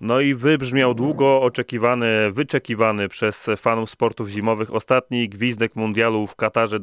No i wybrzmiał długo oczekiwany, wyczekiwany przez fanów sportów zimowych ostatni gwizdek mundialu w Katarze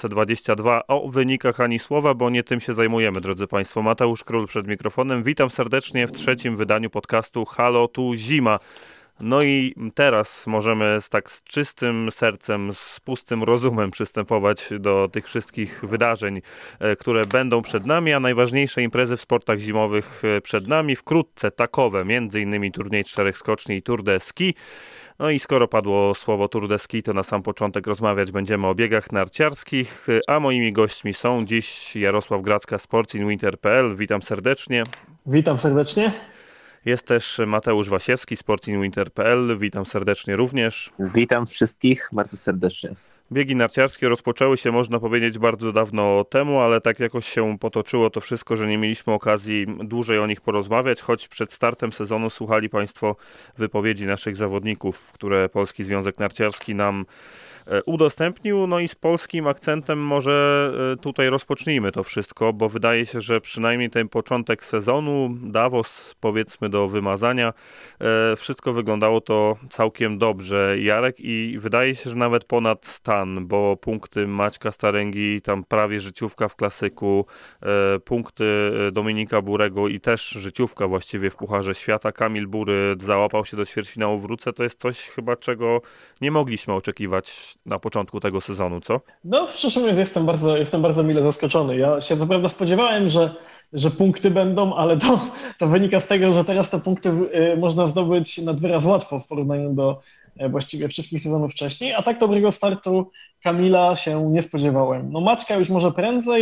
2022. O wynikach ani słowa, bo nie tym się zajmujemy, drodzy Państwo. Mateusz Król przed mikrofonem. Witam serdecznie w trzecim wydaniu podcastu Halo, tu zima. No i teraz możemy z czystym sercem, z pustym rozumem przystępować do tych wszystkich wydarzeń, które będą przed nami, a najważniejsze imprezy w sportach zimowych przed nami. Wkrótce takowe, m.in. turniej 4 skoczni i Tour de Ski. No i skoro padło słowo Tour de Ski, to na sam początek rozmawiać będziemy o biegach narciarskich, a moimi gośćmi są dziś Jarosław Gracka, sportinwinter.pl. Witam serdecznie. Witam serdecznie. Jest też Mateusz Wasiewski, sportinwinter.pl. Witam serdecznie również. Witam wszystkich bardzo serdecznie. Biegi narciarskie rozpoczęły się, można powiedzieć, bardzo dawno temu, ale tak jakoś się potoczyło to wszystko, że nie mieliśmy okazji dłużej o nich porozmawiać, choć przed startem sezonu słuchali Państwo wypowiedzi naszych zawodników, które Polski Związek Narciarski nam udostępnił. No i z polskim akcentem może tutaj rozpocznijmy to wszystko, bo wydaje się, że przynajmniej ten początek sezonu, Davos powiedzmy do wymazania, wszystko wyglądało to całkiem dobrze, Jarek, i wydaje się, że nawet ponad stan, bo punkty Maćka Staręgi, tam prawie życiówka w klasyku, punkty Dominika Burego i też życiówka właściwie w Pucharze Świata. Kamil Bury załapał się do ćwierćfinału. To jest coś chyba, czego nie mogliśmy oczekiwać na początku tego sezonu, co? No, szczerze mówiąc, jestem bardzo mile zaskoczony. Ja się co prawda spodziewałem, że punkty będą, ale to wynika z tego, że teraz te punkty można zdobyć nad wyraz łatwo w porównaniu do właściwie wszystkich sezonów wcześniej, a tak dobrego startu Kamila się nie spodziewałem. No Maćka już może prędzej,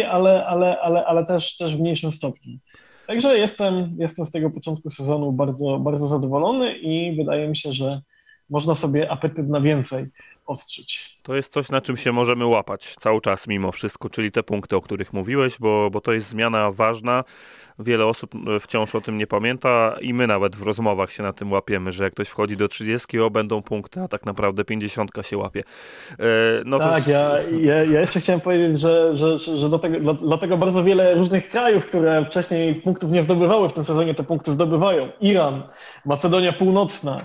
ale też w mniejszym stopniu. Także jestem z tego początku sezonu bardzo, bardzo zadowolony i wydaje mi się, że można sobie apetyt na więcej ostrzyć. To jest coś, na czym się możemy łapać cały czas mimo wszystko, czyli te punkty, o których mówiłeś, bo to jest zmiana ważna. Wiele osób wciąż o tym nie pamięta i my nawet w rozmowach się na tym łapiemy, że jak ktoś wchodzi do 30, będą punkty, a tak naprawdę 50 się łapie. No tak, to... ja jeszcze chciałem powiedzieć, że dlatego bardzo wiele różnych krajów, które wcześniej punktów nie zdobywały w tym sezonie, te punkty zdobywają. Iran, Macedonia Północna,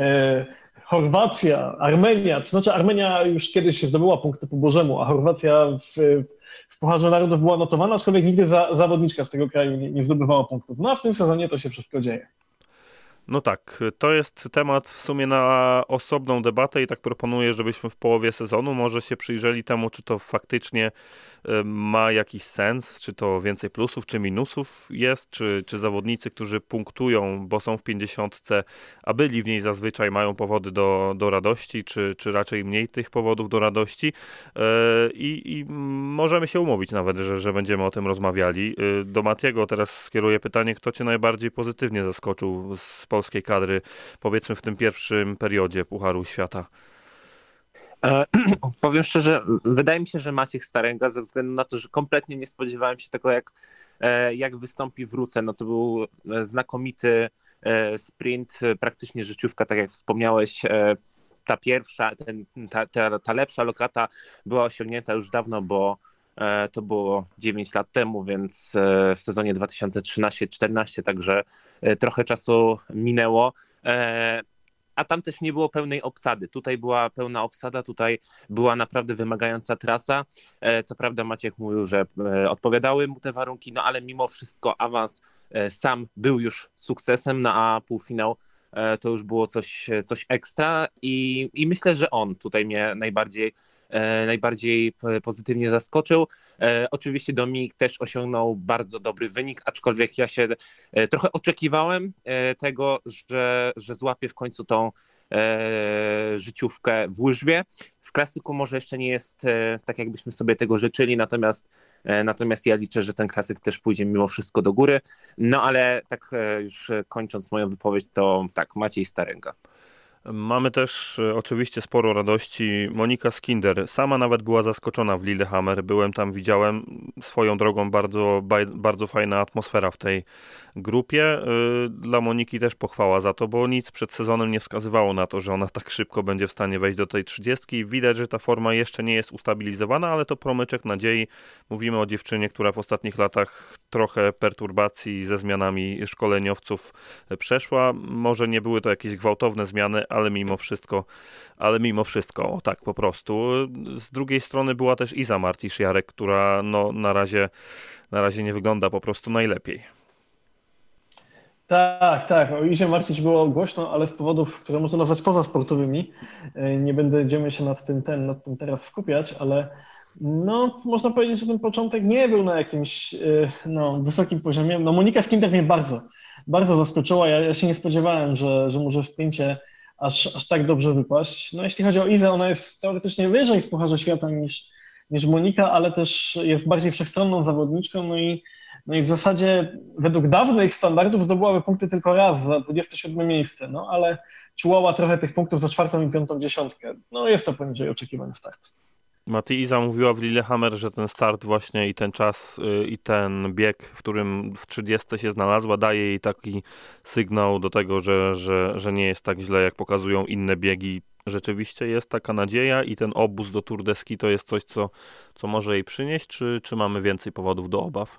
Chorwacja, Armenia. To znaczy Armenia już kiedyś zdobyła punkty po Bożemu, a Chorwacja w Pucharze Narodów była notowana, aczkolwiek nigdy zawodniczka z tego kraju nie zdobywała punktów. No a w tym sezonie to się wszystko dzieje. No tak, to jest temat w sumie na osobną debatę i tak proponuję, żebyśmy w połowie sezonu może się przyjrzeli temu, czy to faktycznie ma jakiś sens, czy to więcej plusów, czy minusów jest, czy zawodnicy, którzy punktują, bo są w 50, a byli w niej zazwyczaj, mają powody do radości, czy raczej mniej tych powodów do radości. I możemy się umówić nawet, że będziemy o tym rozmawiali. Do Matiego teraz skieruję pytanie, kto cię najbardziej pozytywnie zaskoczył z polskiej kadry, powiedzmy w tym pierwszym periodzie Pucharu Świata? Powiem szczerze, wydaje mi się, że Maciek Staręga, ze względu na to, że kompletnie nie spodziewałem się tego, jak wystąpi w Ruce. No to był znakomity sprint, praktycznie życiówka, tak jak wspomniałeś. Ta pierwsza, ta lepsza lokata była osiągnięta już dawno, bo to było 9 lat temu, więc w sezonie 2013-14, także trochę czasu minęło. A tam też nie było pełnej obsady. Tutaj była pełna obsada, tutaj była naprawdę wymagająca trasa. Co prawda Maciek mówił, że odpowiadały mu te warunki, no ale mimo wszystko awans sam był już sukcesem, no a półfinał to już było coś ekstra i myślę, że on tutaj mnie najbardziej pozytywnie zaskoczył. Oczywiście Dominik też osiągnął bardzo dobry wynik, aczkolwiek ja się trochę oczekiwałem tego, że złapie w końcu tą życiówkę w łyżwie. W klasyku może jeszcze nie jest tak, jakbyśmy sobie tego życzyli, natomiast ja liczę, że ten klasyk też pójdzie mimo wszystko do góry. No ale tak już kończąc moją wypowiedź, to tak, Maciej Staręga. Mamy też oczywiście sporo radości. Monika Skinder sama nawet była zaskoczona w Lillehammer. Byłem tam, widziałem. Swoją drogą bardzo fajna atmosfera w tej grupie. Dla Moniki też pochwała za to, bo nic przed sezonem nie wskazywało na to, że ona tak szybko będzie w stanie wejść do tej 30. Widać, że ta forma jeszcze nie jest ustabilizowana, ale to promyczek nadziei. Mówimy o dziewczynie, która w ostatnich latach trochę perturbacji ze zmianami szkoleniowców przeszła. Może nie były to jakieś gwałtowne zmiany, ale mimo wszystko, tak po prostu. Z drugiej strony była też Iza Martisz-Jarek, która no, na razie nie wygląda po prostu najlepiej. Tak. O Izie Marcić było głośno, ale z powodów, które można nazwać pozasportowymi. Nie będziemy się nad tym teraz skupiać, ale no, można powiedzieć, że ten początek nie był na jakimś wysokim poziomie. No, Monika Skinder mnie bardzo zaskoczyła. Ja się nie spodziewałem, że może w sprincie aż tak dobrze wypaść. No, jeśli chodzi o Izę, ona jest teoretycznie wyżej w Pucharze Świata niż Monika, ale też jest bardziej wszechstronną zawodniczką. No i w zasadzie według dawnych standardów zdobyłaby punkty tylko raz za 27 miejsce, no ale czułała trochę tych punktów za 4. i 5. dziesiątkę. No jest to poniżej oczekiwań start. Mati Iza mówiła w Lillehammer, że ten start właśnie i ten czas i ten bieg, w którym w 30 się znalazła, daje jej taki sygnał do tego, że nie jest tak źle, jak pokazują inne biegi. Rzeczywiście jest taka nadzieja i ten obóz do Tour de Ski to jest coś, co może jej przynieść, czy mamy więcej powodów do obaw?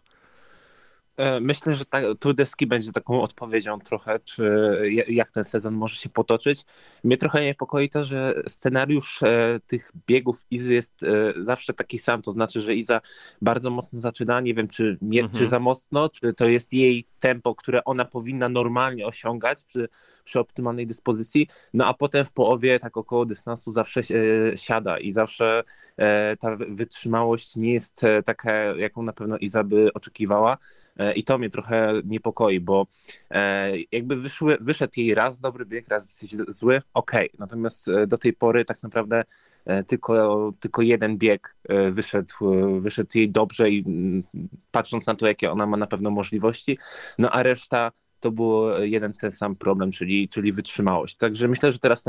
Myślę, że Tour de Ski będzie taką odpowiedzią trochę, czy jak ten sezon może się potoczyć. Mnie trochę niepokoi to, że scenariusz tych biegów Izy jest zawsze taki sam, to znaczy, że Iza bardzo mocno zaczyna, nie wiem czy za mocno, czy to jest jej tempo, które ona powinna normalnie osiągać przy optymalnej dyspozycji, no a potem w połowie tak około dystansu zawsze siada i zawsze ta wytrzymałość nie jest taka, jaką na pewno Iza by oczekiwała. I to mnie trochę niepokoi, bo jakby wyszedł jej raz dobry bieg, raz zły, okej. Natomiast do tej pory tak naprawdę tylko jeden bieg wyszedł jej dobrze i patrząc na to, jakie ona ma na pewno możliwości, no a reszta to był ten sam problem, czyli wytrzymałość. Także myślę, że teraz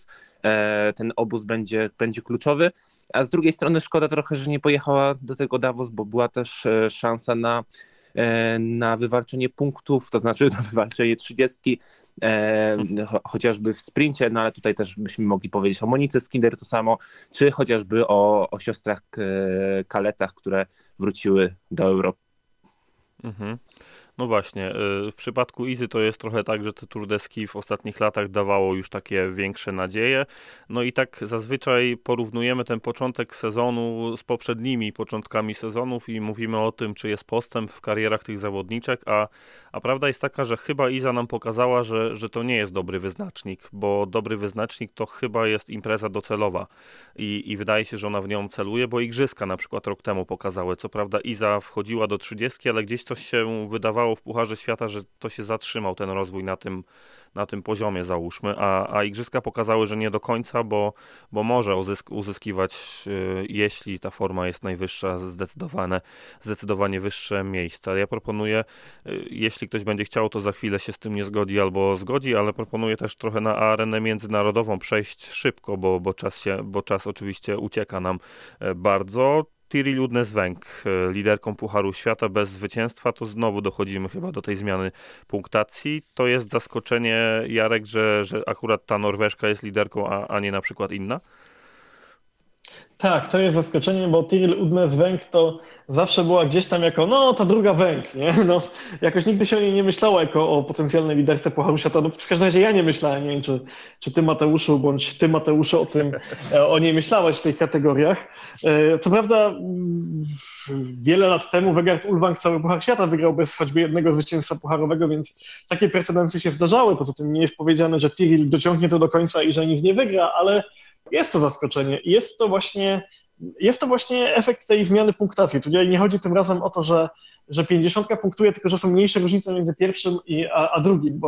ten obóz będzie kluczowy, a z drugiej strony szkoda trochę, że nie pojechała do tego Davos, bo była też szansa na wywalczenie punktów, to znaczy na wywalczenie 30, chociażby w sprincie, no ale tutaj też byśmy mogli powiedzieć o Monice Skinder to samo, czy chociażby o siostrach Kaletach, które wróciły do Europy. Mhm. No właśnie, w przypadku Izy to jest trochę tak, że te Tour de Ski w ostatnich latach dawało już takie większe nadzieje. No i tak zazwyczaj porównujemy ten początek sezonu z poprzednimi początkami sezonów i mówimy o tym, czy jest postęp w karierach tych zawodniczek, a prawda jest taka, że chyba Iza nam pokazała, że to nie jest dobry wyznacznik, bo dobry wyznacznik to chyba jest impreza docelowa i wydaje się, że ona w nią celuje, bo igrzyska na przykład rok temu pokazały. Co prawda Iza wchodziła do 30, ale gdzieś coś się wydawało w Pucharze Świata, że to się zatrzymał ten rozwój na tym poziomie, załóżmy, a igrzyska pokazały, że nie do końca, bo może uzyskiwać, jeśli ta forma jest najwyższa, zdecydowanie wyższe miejsca. Ja proponuję, jeśli ktoś będzie chciał, to za chwilę się z tym nie zgodzi albo zgodzi, ale proponuję też trochę na arenę międzynarodową przejść szybko, bo czas oczywiście ucieka nam bardzo. Tiril Udnes-Węg, liderką Pucharu Świata bez zwycięstwa, to znowu dochodzimy chyba do tej zmiany punktacji. To jest zaskoczenie, Jarek, że akurat ta Norweżka jest liderką, a nie na przykład inna? Tak, to jest zaskoczenie, bo Tiril Udnes-Węg to zawsze była gdzieś tam jako, ta druga Węg, nie? No, jakoś nigdy się o niej nie myślało jako o potencjalnej liderce Pucharu Świata. No, w każdym razie ja nie myślałem, nie wiem, czy ty, Mateuszu, bądź ty, Mateuszu, o niej myślałeś w tych kategoriach. Co prawda wiele lat temu Vegard Ulvang cały Puchar Świata wygrał bez choćby jednego zwycięstwa pucharowego, więc takie precedensy się zdarzały. Poza tym nie jest powiedziane, że Tiril dociągnie to do końca i że nic nie wygra, ale jest to zaskoczenie i jest to właśnie efekt tej zmiany punktacji. Tutaj nie chodzi tym razem o to, że 50 punktuje, tylko że są mniejsze różnice między pierwszym a drugim,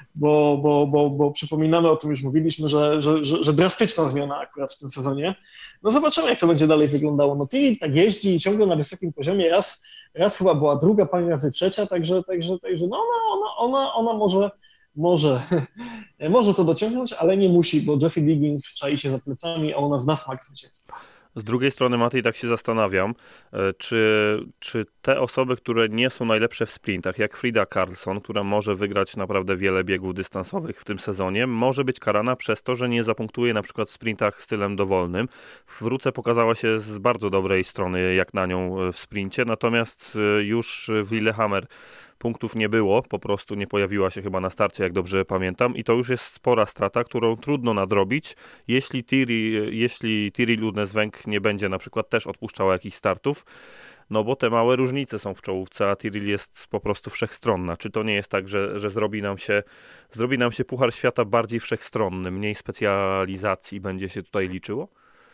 bo przypominamy, o tym już mówiliśmy, że drastyczna zmiana akurat w tym sezonie. No zobaczymy, jak to będzie dalej wyglądało. No Tiril tak jeździ ciągle na wysokim poziomie, raz chyba była druga, parę razy trzecia, także no ona może to dociągnąć, ale nie musi, bo Jesse Diggins czai się za plecami, a ona zna smak zwycięstwa. Z drugiej strony, Matej, tak się zastanawiam, czy te osoby, które nie są najlepsze w sprintach, jak Frida Karlsson, która może wygrać naprawdę wiele biegów dystansowych w tym sezonie, może być karana przez to, że nie zapunktuje na przykład w sprintach stylem dowolnym. W Ruce pokazała się z bardzo dobrej strony, jak na nią w sprincie, natomiast już w Lillehammer punktów nie było, po prostu nie pojawiła się chyba na starcie, jak dobrze pamiętam, i to już jest spora strata, którą trudno nadrobić, jeśli Thierry Ludneswęg nie będzie na przykład też odpuszczała jakichś startów, no bo te małe różnice są w czołówce, a Thierry jest po prostu wszechstronna. Czy to nie jest tak, że zrobi nam się Puchar Świata bardziej wszechstronny, mniej specjalizacji będzie się tutaj liczyło?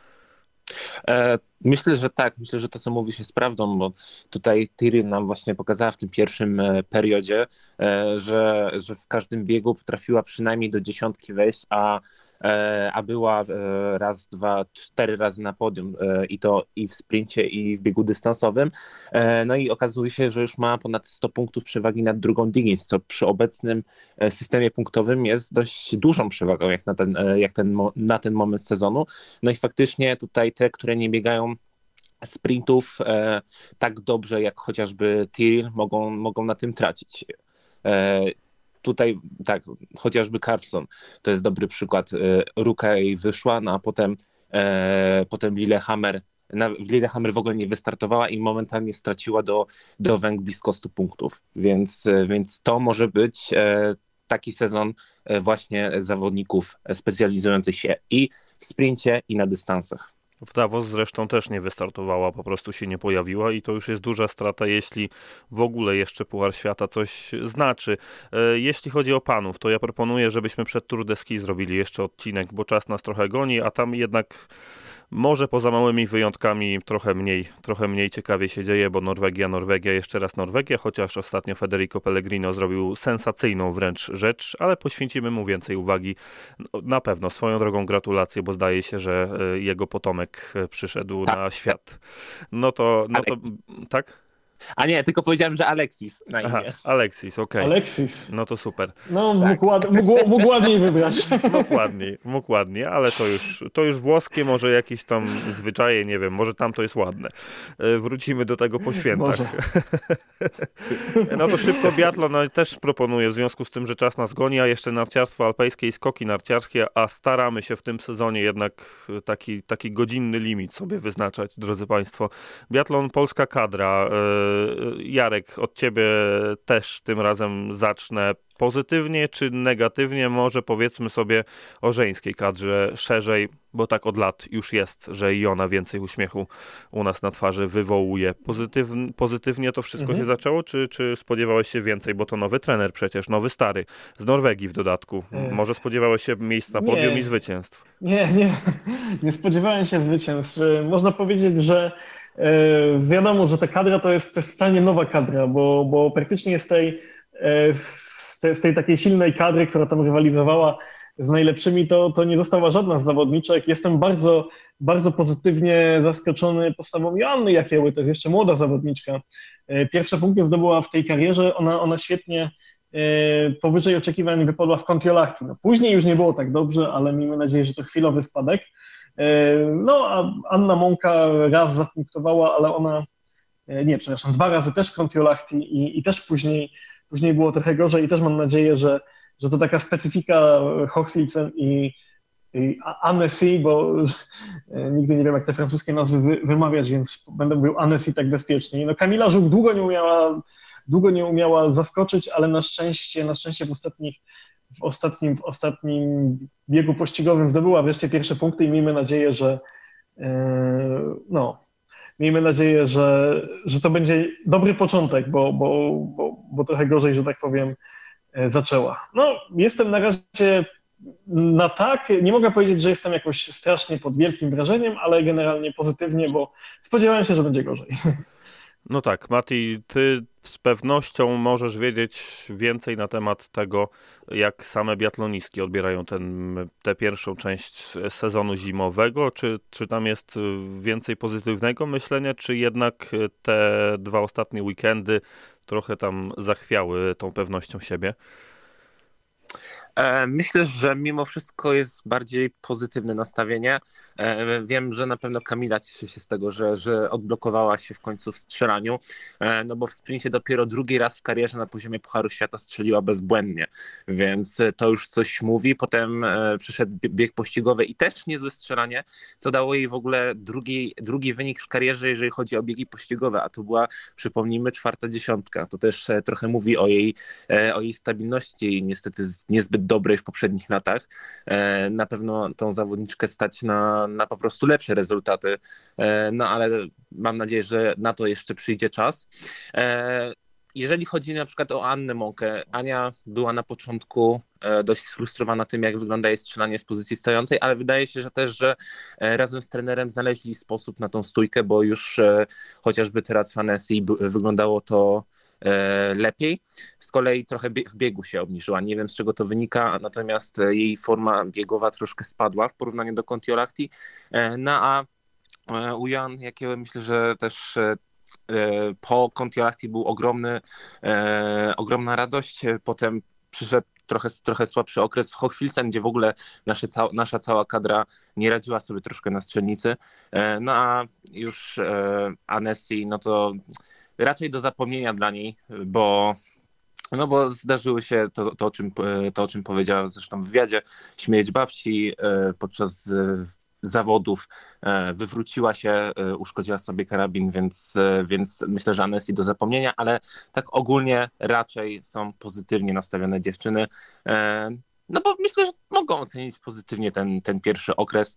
Myślę, że tak. Myślę, że to, co mówi się jest prawdą, bo tutaj Thierry nam właśnie pokazała w tym pierwszym periodzie, że w każdym biegu potrafiła przynajmniej do 10 wejść, a była raz, dwa, 4 razy na podium i to i w sprincie, i w biegu dystansowym. No i okazuje się, że już ma ponad 100 punktów przewagi nad drugą Diggins, co przy obecnym systemie punktowym jest dość dużą przewagą na ten moment sezonu. No i faktycznie tutaj te, które nie biegają sprintów tak dobrze jak chociażby Thierry mogą na tym tracić. Tutaj tak, chociażby Carlson to jest dobry przykład. Ruka jej wyszła, no a potem Lillehammer w Lillehammer w ogóle nie wystartowała i momentalnie straciła do Węg blisko 100 punktów. Więc to może być taki sezon właśnie zawodników specjalizujących się i w sprincie, i na dystansach. W Davos zresztą też nie wystartowała, po prostu się nie pojawiła i to już jest duża strata, jeśli w ogóle jeszcze Puchar Świata coś znaczy. Jeśli chodzi o panów, to ja proponuję, żebyśmy przed Tour de Ski zrobili jeszcze odcinek, bo czas nas trochę goni, a tam jednak może poza małymi wyjątkami trochę mniej ciekawie się dzieje, bo Norwegia, jeszcze raz Norwegia, chociaż ostatnio Federico Pellegrino zrobił sensacyjną wręcz rzecz, ale poświęcimy mu więcej uwagi. Na pewno, swoją drogą gratulacje, bo zdaje się, że jego potomek przyszedł na świat. No to tak? A nie, tylko powiedziałem, że Alexis na imię. Aha, Alexis, okej. Alexis. No to super. No, tak. mógł ładniej wybrać. Mógł ładniej, ale to już włoskie, może jakieś tam zwyczaje, nie wiem, może tam to jest ładne. Wrócimy do tego po świętach. No to szybko biatlon też proponuję, w związku z tym, że czas nas goni, a jeszcze narciarstwo alpejskie i skoki narciarskie, a staramy się w tym sezonie jednak taki godzinny limit sobie wyznaczać, drodzy Państwo. Biatlon, polska kadra. Jarek, od ciebie też tym razem zacznę. Pozytywnie czy negatywnie? Może powiedzmy sobie o żeńskiej kadrze szerzej, bo tak od lat już jest, że i ona więcej uśmiechu u nas na twarzy wywołuje. Pozytywnie to wszystko się zaczęło, czy spodziewałeś się więcej? Bo to nowy trener przecież, nowy stary, z Norwegii w dodatku. Może spodziewałeś się miejsc na podium i zwycięstw? Nie spodziewałem się zwycięstw. Można powiedzieć, że wiadomo, że ta kadra to jest totalnie nowa kadra, bo praktycznie z tej takiej silnej kadry, która tam rywalizowała z najlepszymi, to nie została żadna z zawodniczek. Jestem bardzo, bardzo pozytywnie zaskoczony postawą Joanny Jakieły, to jest jeszcze młoda zawodniczka. Pierwsze punkty zdobyła w tej karierze, ona świetnie powyżej oczekiwań wypadła w Kontiolahti. No, później już nie było tak dobrze, ale miejmy nadzieję, że to chwilowy spadek. No, a Anna Mąka raz zapunktowała, ale ona, przepraszam, 2 razy też w Kontiolahti i też później było trochę gorzej i też mam nadzieję, że to taka specyfika Hochfilzen i Annecy, bo nigdy nie wiem, jak te francuskie nazwy wymawiać, więc będę mówił Annecy tak bezpiecznie. No, Kamila Żuk długo nie umiała zaskoczyć, ale na szczęście w ostatnim biegu pościgowym zdobyła wreszcie pierwsze punkty i miejmy nadzieję, że to będzie dobry początek, bo trochę gorzej, że tak powiem, zaczęła. No, jestem na razie na tak. Nie mogę powiedzieć, że jestem jakoś strasznie pod wielkim wrażeniem, ale generalnie pozytywnie, bo spodziewałem się, że będzie gorzej. No tak, Mati, ty z pewnością możesz wiedzieć więcej na temat tego, jak same biatlonistki odbierają tę pierwszą część sezonu zimowego. Czy tam jest więcej pozytywnego myślenia, czy jednak te 2 ostatnie weekendy trochę tam zachwiały tą pewnością siebie? Myślę, że mimo wszystko jest bardziej pozytywne nastawienie. Wiem, że na pewno Kamila cieszy się z tego, że odblokowała się w końcu w strzelaniu, no bo w sprincie dopiero drugi raz w karierze na poziomie Pucharu Świata strzeliła bezbłędnie, więc to już coś mówi. Potem przyszedł bieg pościgowy i też niezłe strzelanie, co dało jej w ogóle drugi wynik w karierze, jeżeli chodzi o biegi pościgowe, a to była, przypomnijmy, 4. dziesiątka. To też trochę mówi o jej stabilności i niestety niezbyt dobrej w poprzednich latach. Na pewno tą zawodniczkę stać na po prostu lepsze rezultaty, no ale mam nadzieję, że na to jeszcze przyjdzie czas. Jeżeli chodzi na przykład o Annę Mąkę, Ania była na początku dość sfrustrowana tym, jak wygląda jej strzelanie w pozycji stojącej, ale wydaje się, że razem z trenerem znaleźli sposób na tą stójkę, bo już chociażby teraz w Annecy wyglądało to lepiej. Z kolei trochę w biegu się obniżyła. Nie wiem, z czego to wynika, natomiast jej forma biegowa troszkę spadła w porównaniu do Kontiolahti. No a u Jan, jakiego myślę, że też po Kontiolahti był ogromna radość. Potem przyszedł trochę słabszy okres w Hochfilzen, gdzie w ogóle nasza cała kadra nie radziła sobie troszkę na strzelnicy. No a już Annecy, no to raczej do zapomnienia dla niej, bo zdarzyły się to, o czym powiedziała zresztą w wywiadzie, śmierć babci podczas zawodów, wywróciła się, uszkodziła sobie karabin, więc myślę, że Annecy do zapomnienia, ale tak ogólnie raczej są pozytywnie nastawione dziewczyny. No bo myślę, że mogą ocenić pozytywnie ten pierwszy okres,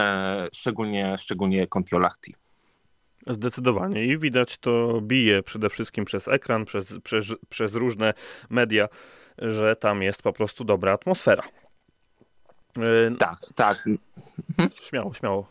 szczególnie Kontiolahti. Zdecydowanie i widać to bije przede wszystkim przez ekran, przez różne media, że tam jest po prostu dobra atmosfera. Tak. Śmiało.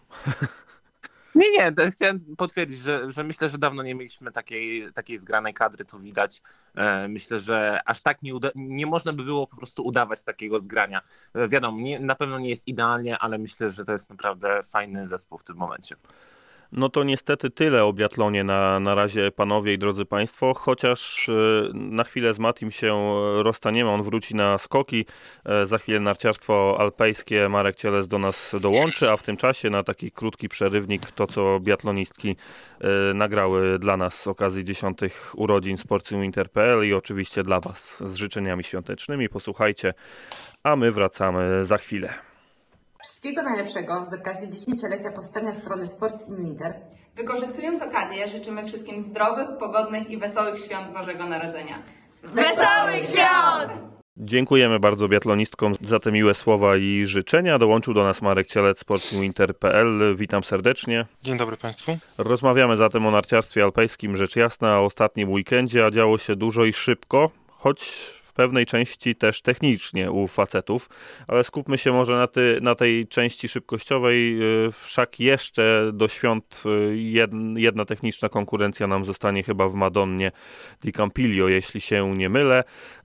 Nie, chciałem potwierdzić, że myślę, że dawno nie mieliśmy takiej zgranej kadry, to widać. Myślę, że aż tak nie można by było po prostu udawać takiego zgrania. Wiadomo, na pewno nie jest idealnie, ale myślę, że to jest naprawdę fajny zespół w tym momencie. No to niestety tyle o biatlonie na razie, panowie i drodzy państwo, chociaż na chwilę z Matim się rozstaniemy, on wróci na skoki, za chwilę narciarstwo alpejskie, Marek Cielec do nas dołączy, a w tym czasie na taki krótki przerywnik to, co biatlonistki nagrały dla nas z okazji 10. urodzin Sportswinter.pl i oczywiście dla was z życzeniami świątecznymi. Posłuchajcie, a my wracamy za chwilę. Wszystkiego najlepszego z okazji 10-lecia powstania strony Sports in Winter. Wykorzystując okazję, życzymy wszystkim zdrowych, pogodnych i wesołych świąt Bożego Narodzenia. Wesołych świąt! Dziękujemy bardzo biatlonistkom za te miłe słowa i życzenia. Dołączył do nas Marek Cielec, sportswinter.pl. Witam serdecznie. Dzień dobry Państwu. Rozmawiamy zatem o narciarstwie alpejskim, rzecz jasna, o ostatnim weekendzie, a działo się dużo i szybko, choć w pewnej części też technicznie u facetów, ale skupmy się może na tej części szybkościowej, wszak jeszcze do świąt jedna techniczna konkurencja nam zostanie chyba w Madonnie di Campiglio, jeśli się nie mylę.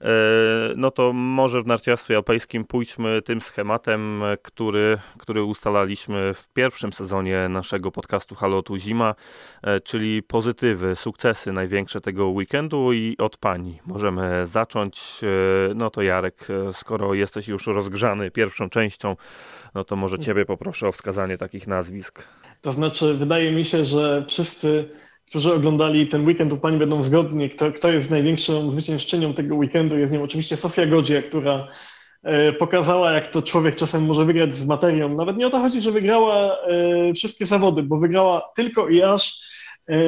No to może w narciarstwie alpejskim pójdźmy tym schematem, który ustalaliśmy w pierwszym sezonie naszego podcastu Halo tu Zima, czyli pozytywy, sukcesy największe tego weekendu i od pani możemy zacząć. No to Jarek, skoro jesteś już rozgrzany pierwszą częścią, no to może ciebie poproszę o wskazanie takich nazwisk. To znaczy, wydaje mi się, że wszyscy, którzy oglądali ten weekend u pani, będą zgodni, kto jest największą zwyciężczynią tego weekendu. Jest nią oczywiście Sofia Godzia, która pokazała, jak to człowiek czasem może wygrać z materią. Nawet nie o to chodzi, że wygrała wszystkie zawody, bo wygrała tylko i aż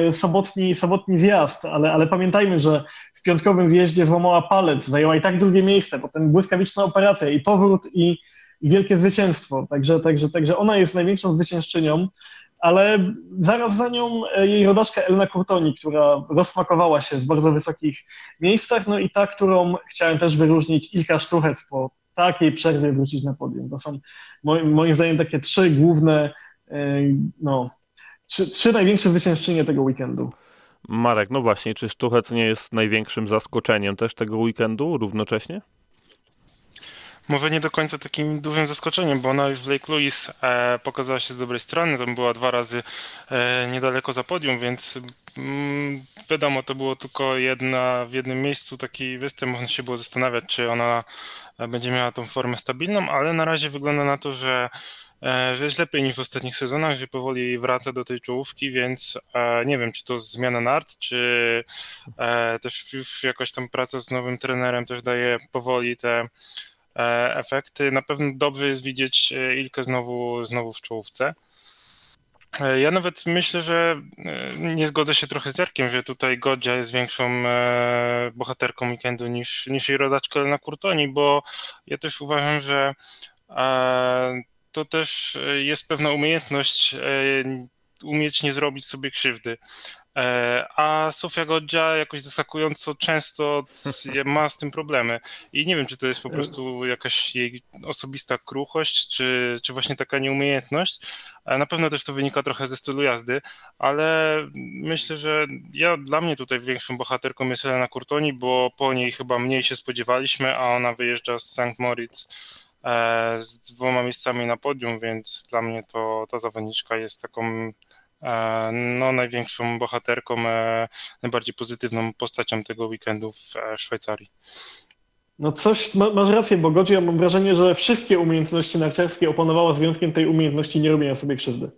sobotni zjazd, ale pamiętajmy, że w piątkowym zjeździe złamała palec, zajęła i tak drugie miejsce, potem błyskawiczna operacja i powrót i wielkie zwycięstwo. Także ona jest największą zwyciężczynią, ale zaraz za nią jej rodaczka Elena Courtoni, która rozsmakowała się w bardzo wysokich miejscach, no i ta, którą chciałem też wyróżnić, Ilka Sztuchec, po takiej przerwie wrócić na podium. To są moim zdaniem takie trzy główne, trzy największe zwyciężczynie tego weekendu. Marek, no właśnie, czy Sztuchec nie jest największym zaskoczeniem też tego weekendu równocześnie? Może nie do końca takim dużym zaskoczeniem, bo ona już w Lake Louise pokazała się z dobrej strony, tam była 2 razy niedaleko za podium, więc wiadomo, to było tylko w jednym miejscu taki występ, można się było zastanawiać, czy ona będzie miała tą formę stabilną, ale na razie wygląda na to, że jest lepiej niż w ostatnich sezonach, że powoli wraca do tej czołówki, więc nie wiem, czy to zmiana nart, czy też już jakaś tam praca z nowym trenerem też daje powoli te efekty. Na pewno dobrze jest widzieć Ilkę znowu w czołówce. Ja nawet myślę, że nie zgodzę się trochę z Jarkiem, że tutaj Godzia jest większą bohaterką weekendu niż jej rodaczka Elena Courtoni, bo ja też uważam, że to też jest pewna umiejętność umieć nie zrobić sobie krzywdy. A Sofia Godzia jakoś zaskakująco często ma z tym problemy. I nie wiem, czy to jest po prostu jakaś jej osobista kruchość, czy właśnie taka nieumiejętność. Na pewno też to wynika trochę ze stylu jazdy, ale myślę, że dla mnie tutaj większą bohaterką jest Elena Courtoni, bo po niej chyba mniej się spodziewaliśmy, a ona wyjeżdża z St. Moritz z 2 miejscami na podium, więc dla mnie ta zawodniczka jest taką największą bohaterką, najbardziej pozytywną postacią tego weekendu w Szwajcarii. No masz rację, bo Godzia, mam wrażenie, że wszystkie umiejętności narciarskie opanowała z wyjątkiem tej umiejętności nie robienia sobie krzywdy.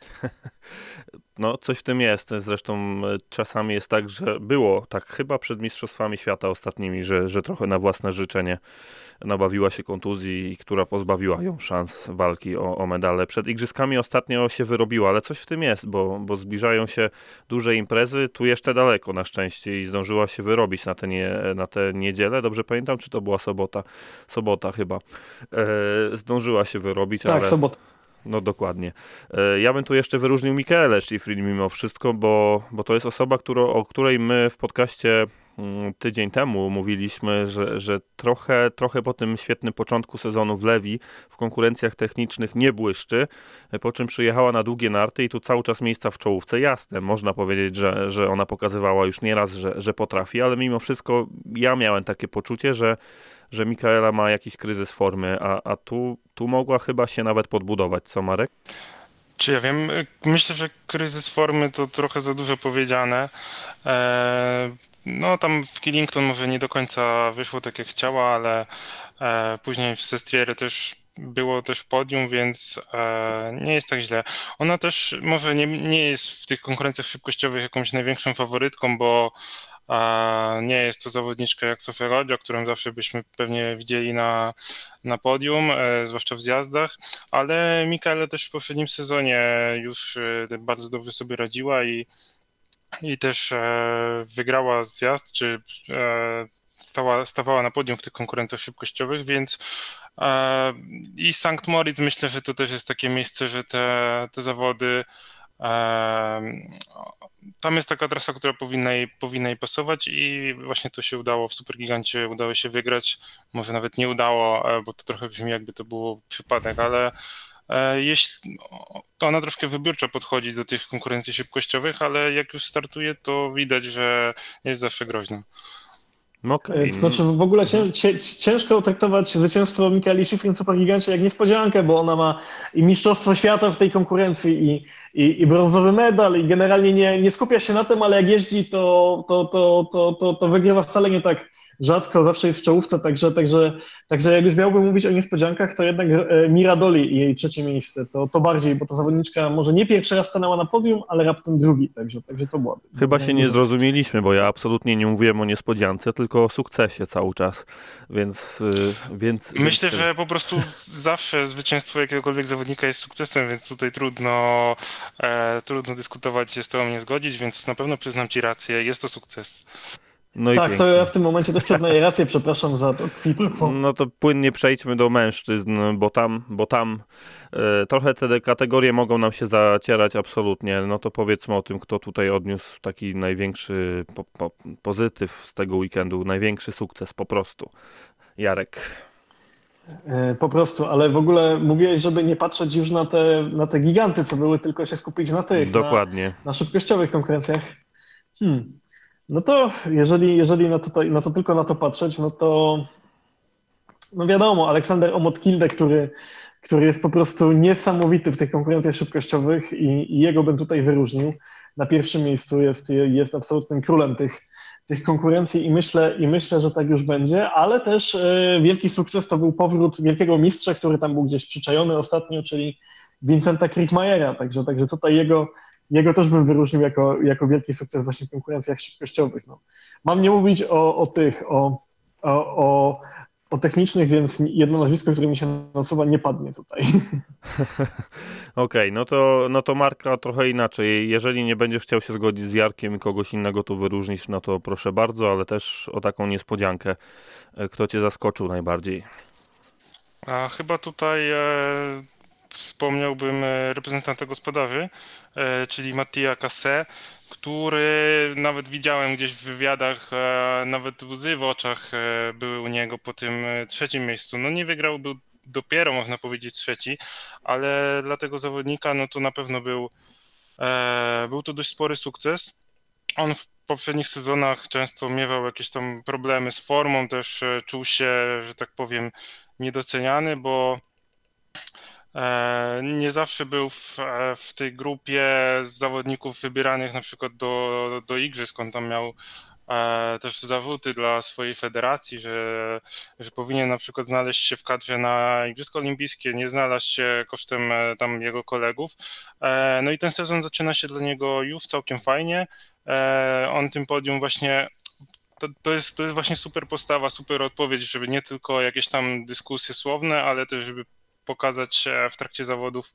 No, coś w tym jest. Zresztą czasami jest tak, że było tak chyba przed Mistrzostwami Świata ostatnimi, że trochę na własne życzenie nabawiła się kontuzji, która pozbawiła ją szans walki o medale. Przed Igrzyskami ostatnio się wyrobiła, ale coś w tym jest, bo zbliżają się duże imprezy, tu jeszcze daleko na szczęście i zdążyła się wyrobić na tę niedzielę. Dobrze pamiętam, czy to była sobota? Sobota chyba. Zdążyła się wyrobić, tak, ale... sobota. No dokładnie. Ja bym tu jeszcze wyróżnił Mikaelę Schifrin mimo wszystko, bo to jest osoba, o której my w podcaście tydzień temu mówiliśmy, że trochę po tym świetnym początku sezonu w Levi w konkurencjach technicznych nie błyszczy, po czym przyjechała na długie narty i tu cały czas miejsca w czołówce. Jasne, można powiedzieć, że ona pokazywała już nieraz, że potrafi, ale mimo wszystko ja miałem takie poczucie, że Mikaela ma jakiś kryzys formy, a tu mogła chyba się nawet podbudować. Co, Marek? Czy ja wiem? Myślę, że kryzys formy to trochę za dużo powiedziane. No tam w Killington może nie do końca wyszło tak jak chciała, ale później w Sestriere też było też podium, więc nie jest tak źle. Ona też może nie jest w tych konkurencjach szybkościowych jakąś największą faworytką, bo nie jest to zawodniczka jak Sofia Godzia, którą zawsze byśmy pewnie widzieli na podium, zwłaszcza w zjazdach, ale Mikaela też w poprzednim sezonie już bardzo dobrze sobie radziła i też wygrała zjazd, czy stawała na podium w tych konkurencjach szybkościowych, więc i St. Moritz myślę, że to też jest takie miejsce, że te zawody tam jest taka trasa, która powinna jej pasować i właśnie to się udało w Supergigancie, udało się wygrać, może nawet nie udało, bo to trochę brzmi jakby to było przypadek, ale to ona troszkę wybiórczo podchodzi do tych konkurencji szybkościowych, ale jak już startuje, to widać, że jest zawsze groźna. Okay. To znaczy w ogóle ciężko traktować zwycięstwo Mikaeli Schifrin w Supergigancie jak niespodziankę, bo ona ma i mistrzostwo świata w tej konkurencji i brązowy medal i generalnie nie skupia się na tym, ale jak jeździ, to wygrywa wcale nie tak rzadko, zawsze jest w czołówce, także jak już miałbym mówić o niespodziankach, to jednak Miradoli i jej 3. miejsce, to bardziej, bo ta zawodniczka może nie pierwszy raz stanęła na podium, ale raptem drugi, także to było. Chyba się nie zrozumieliśmy, bo ja absolutnie nie mówiłem o niespodziance, tylko o sukcesie cały czas, więc myślę, że po prostu zawsze zwycięstwo jakiegokolwiek zawodnika jest sukcesem, więc tutaj trudno dyskutować, się z tobą nie zgodzić, więc na pewno przyznam ci rację, jest to sukces. No tak, to ja w tym momencie też przyznaję rację, przepraszam za to. No to płynnie przejdźmy do mężczyzn, bo tam trochę te kategorie mogą nam się zacierać absolutnie. No to powiedzmy o tym, kto tutaj odniósł taki największy pozytyw z tego weekendu, największy sukces po prostu. Jarek. Po prostu, ale w ogóle mówiłeś, żeby nie patrzeć już na te giganty, co były, tylko się skupić na tych, dokładnie. Na szybkościowych konkurencjach. No to jeżeli to tylko na to patrzeć, no wiadomo, Aleksander Omot-Kilde, który jest po prostu niesamowity w tych konkurencjach szybkościowych i jego bym tutaj wyróżnił. Na pierwszym miejscu jest absolutnym królem tych konkurencji i myślę, że tak już będzie, ale też wielki sukces to był powrót wielkiego mistrza, który tam był gdzieś przyczajony ostatnio, czyli Vincenta Kriechmayera, także tutaj jego też bym wyróżnił jako wielki sukces właśnie w konkurencjach szybkościowych. No. Mam nie mówić o technicznych, więc jedno nazwisko, które mi się nasuwa, nie padnie tutaj. Okej, no to Marka trochę inaczej. Jeżeli nie będziesz chciał się zgodzić z Jarkiem i kogoś innego tu wyróżnisz, no to proszę bardzo, ale też o taką niespodziankę. Kto cię zaskoczył najbardziej? A chyba tutaj wspomniałbym reprezentanta gospodarzy, czyli Mattia Cassé, który nawet widziałem gdzieś w wywiadach, nawet łzy w oczach były u niego po tym trzecim miejscu. No nie wygrał, był dopiero można powiedzieć trzeci, ale dla tego zawodnika no to na pewno był to dość spory sukces. On w poprzednich sezonach często miewał jakieś tam problemy z formą, też czuł się, że tak powiem, niedoceniany, bo nie zawsze był w tej grupie zawodników wybieranych na przykład do igrzysk. On tam miał też zarzuty dla swojej federacji, że powinien na przykład znaleźć się w kadrze na Igrzyska Olimpijskie, nie znalazł się kosztem tam jego kolegów. No i ten sezon zaczyna się dla niego już całkiem fajnie. On tym podium właśnie to jest właśnie super postawa, super odpowiedź, żeby nie tylko jakieś tam dyskusje słowne, ale też żeby pokazać w trakcie zawodów,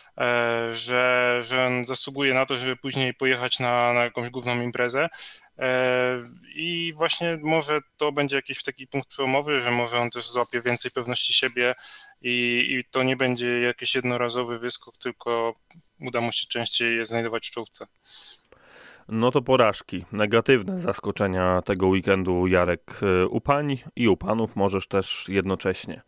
że on zasługuje na to, żeby później pojechać na jakąś główną imprezę. I właśnie może to będzie jakiś taki punkt przełomowy, że może on też złapie więcej pewności siebie i to nie będzie jakiś jednorazowy wyskok, tylko uda mu się częściej je znajdować w czołówce. No to porażki, negatywne zaskoczenia tego weekendu, Jarek, u pań i u panów możesz też jednocześnie.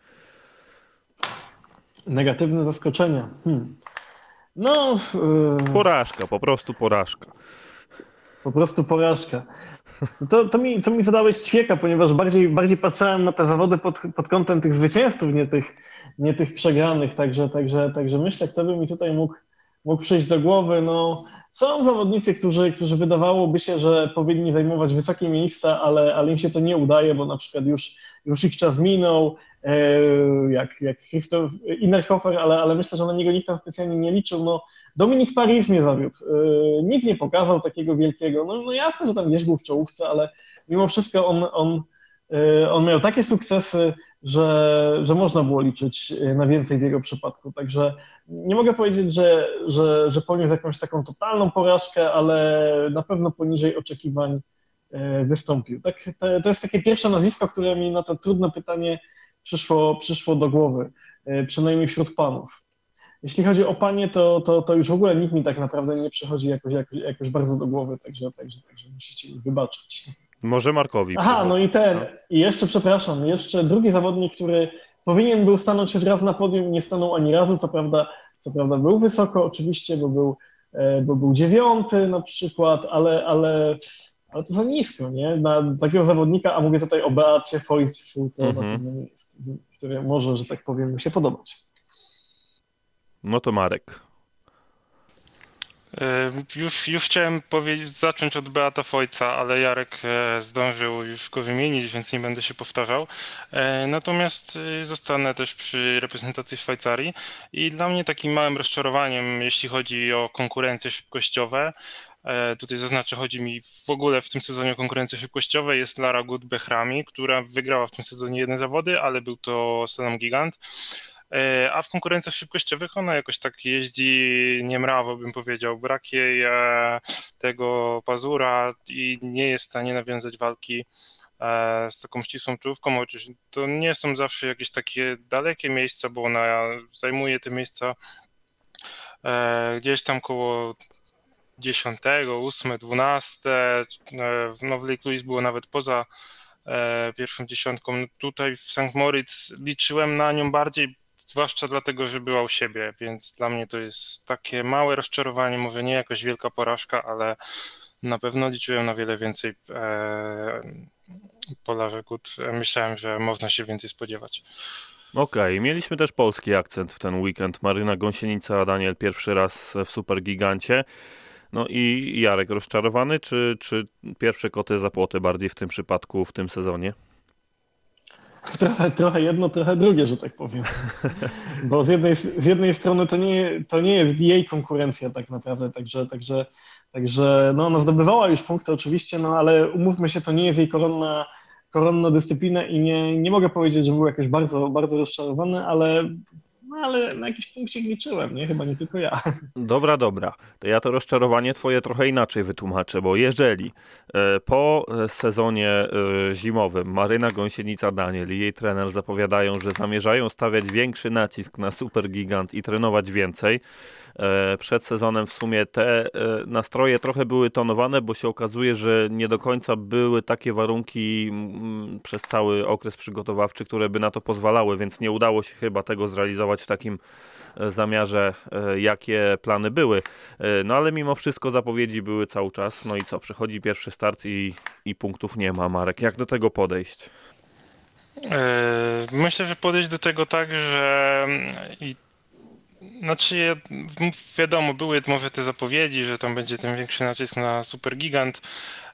Negatywne zaskoczenia. No... Porażka, po prostu porażka. Po prostu porażka. To mi zadałeś ćwieka, ponieważ bardziej patrzyłem na te zawody pod kątem tych zwycięzców, nie tych przegranych, także myślę, kto by mi tutaj mógł przyjść do głowy. No, są zawodnicy, którzy wydawałoby się, że powinni zajmować wysokie miejsca, ale im się to nie udaje, bo na przykład już ich czas minął, jak Christoph Innerhofer, ale myślę, że na niego nikt tam specjalnie nie liczył. No, Dominik Paris mnie zawiódł. Nic nie pokazał takiego wielkiego. No jasne, że tam gdzieś był w czołówce, ale mimo wszystko on miał takie sukcesy, że można było liczyć na więcej w jego przypadku. Także nie mogę powiedzieć, że poniósł jakąś taką totalną porażkę, ale na pewno poniżej oczekiwań wystąpił. Tak, to jest takie pierwsze nazwisko, które mi na to trudne pytanie przyszło do głowy, przynajmniej wśród panów. Jeśli chodzi o panie, to już w ogóle nikt mi tak naprawdę nie przychodzi jakoś bardzo do głowy, także musicie mi wybaczyć. Może Markowi. Aha, no i jeszcze drugi zawodnik, który powinien był stanąć choć raz na podium, nie stanął ani razu, co prawda był wysoko oczywiście, bo był 9. na przykład, ale to za nisko, nie? Na takiego zawodnika, a mówię tutaj o Beacie Foytsu, to na pewno nie jest, który może, że tak powiem, mu się podobać. No to Marek. Już chciałem zacząć od Beata Foytsa, ale Jarek zdążył już go wymienić, więc nie będę się powtarzał. Natomiast zostanę też przy reprezentacji Szwajcarii i dla mnie takim małym rozczarowaniem, jeśli chodzi o konkurencje szybkościowe, tutaj zaznaczę, chodzi mi w ogóle w tym sezonie o konkurencje szybkościowe, jest Lara Gut-Behrami, która wygrała w tym sezonie jedne zawody, ale był to slalom gigant. A w konkurencjach szybkościowych ona jakoś tak jeździ niemrawo, bym powiedział. Brak jej tego pazura i nie jest w stanie nawiązać walki z taką ścisłą czołówką. Oczywiście to nie są zawsze jakieś takie dalekie miejsca, bo ona zajmuje te miejsca gdzieś tam koło 10, 8, 12. No w Lake Louise było nawet poza pierwszą dziesiątką. Tutaj w St. Moritz liczyłem na nią bardziej, zwłaszcza dlatego, że była u siebie, więc dla mnie to jest takie małe rozczarowanie, może nie jakaś wielka porażka, ale na pewno liczyłem na wiele więcej po Larze Gut. Myślałem, że można się więcej spodziewać. Okej, mieliśmy też polski akcent w ten weekend. Maryna Gąsienica, Daniel pierwszy raz w Supergigancie. No i Jarek, rozczarowany, czy pierwsze koty za płoty bardziej w tym przypadku, w tym sezonie? Trochę jedno, trochę drugie, że tak powiem. Bo z jednej strony to nie jest jej konkurencja tak naprawdę, także no, ona zdobywała już punkty oczywiście, no ale umówmy się, to nie jest jej koronna dyscyplina i nie mogę powiedzieć, że był jakoś bardzo, bardzo rozczarowany, ale na jakiś punkcik liczyłem, nie? Chyba nie tylko ja. Dobra. To ja to rozczarowanie twoje trochę inaczej wytłumaczę, bo jeżeli po sezonie zimowym Maryna Gąsienica-Daniel i jej trener zapowiadają, że zamierzają stawiać większy nacisk na Supergigant i trenować więcej, przed sezonem w sumie te nastroje trochę były tonowane, bo się okazuje, że nie do końca były takie warunki przez cały okres przygotowawczy, które by na to pozwalały, więc nie udało się chyba tego zrealizować w takim zamiarze, jakie plany były. No ale mimo wszystko zapowiedzi były cały czas. No i co? Przychodzi pierwszy start i punktów nie ma. Marek, jak do tego podejść? Myślę, że podejść do tego tak, że wiadomo, były może te zapowiedzi, że tam będzie ten większy nacisk na Supergigant.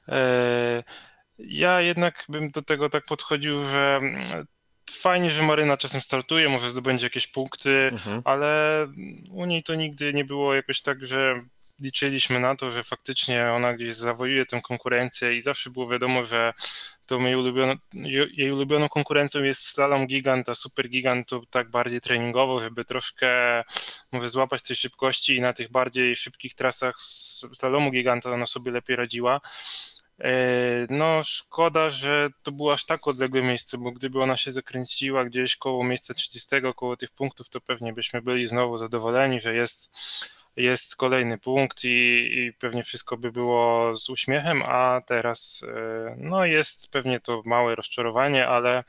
Ja jednak bym do tego tak podchodził, że fajnie, że Maryna czasem startuje, może zdobędzie jakieś punkty, ale u niej to nigdy nie było jakoś tak, że liczyliśmy na to, że faktycznie ona gdzieś zawojuje tę konkurencję i zawsze było wiadomo, że tą jej ulubioną konkurencją jest slalom gigant, a super gigant to tak bardziej treningowo, żeby troszkę może złapać tej szybkości i na tych bardziej szybkich trasach slalomu giganta ona sobie lepiej radziła. No szkoda, że to było aż tak odległe miejsce, bo gdyby ona się zakręciła gdzieś koło miejsca 30, koło tych punktów, to pewnie byśmy byli znowu zadowoleni, że jest kolejny punkt i pewnie wszystko by było z uśmiechem, a teraz no jest pewnie to małe rozczarowanie, ale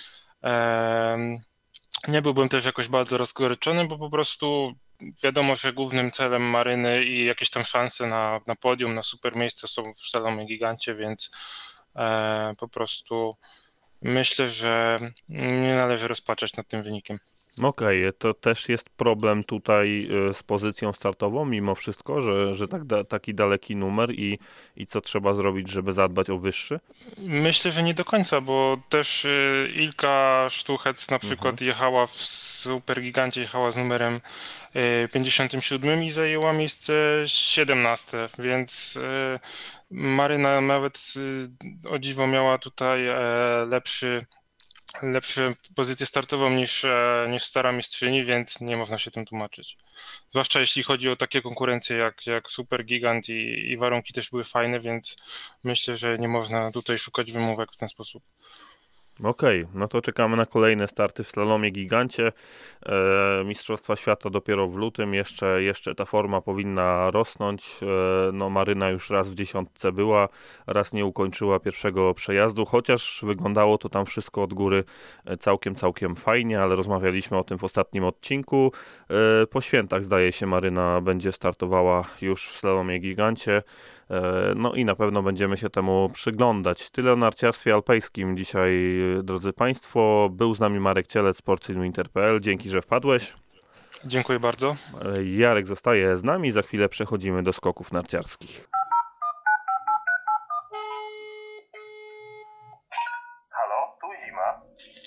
nie byłbym też jakoś bardzo rozgoryczony, bo po prostu wiadomo, że głównym celem Maryny i jakieś tam szanse na podium, na super miejsce są w slalomie gigancie, więc po prostu myślę, że nie należy rozpaczać nad tym wynikiem. Okej, to też jest problem tutaj z pozycją startową mimo wszystko, że taki daleki numer i co trzeba zrobić, żeby zadbać o wyższy? Myślę, że nie do końca, bo też Ilka Sztuchec na przykład jechała w Supergigancie, jechała z numerem 57 i zajęła miejsce 17, więc Maryna nawet o dziwo miała tutaj lepszą pozycję startową niż stara mistrzyni, więc nie można się tym tłumaczyć. Zwłaszcza jeśli chodzi o takie konkurencje jak Super Gigant i warunki też były fajne, więc myślę, że nie można tutaj szukać wymówek w ten sposób. Okej, no to czekamy na kolejne starty w slalomie gigancie. Mistrzostwa Świata dopiero w lutym, jeszcze ta forma powinna rosnąć. No Maryna już raz w dziesiątce była, raz nie ukończyła pierwszego przejazdu, chociaż wyglądało to tam wszystko od góry całkiem fajnie, ale rozmawialiśmy o tym w ostatnim odcinku. Po świętach zdaje się Maryna będzie startowała już w slalomie gigancie. No i na pewno będziemy się temu przyglądać. Tyle o narciarstwie alpejskim dzisiaj, drodzy Państwo. Był z nami Marek Cielec, sportsinwinter.pl. Dzięki, że wpadłeś. Dziękuję bardzo. Jarek zostaje z nami. Za chwilę przechodzimy do skoków narciarskich. Halo, tu Zima.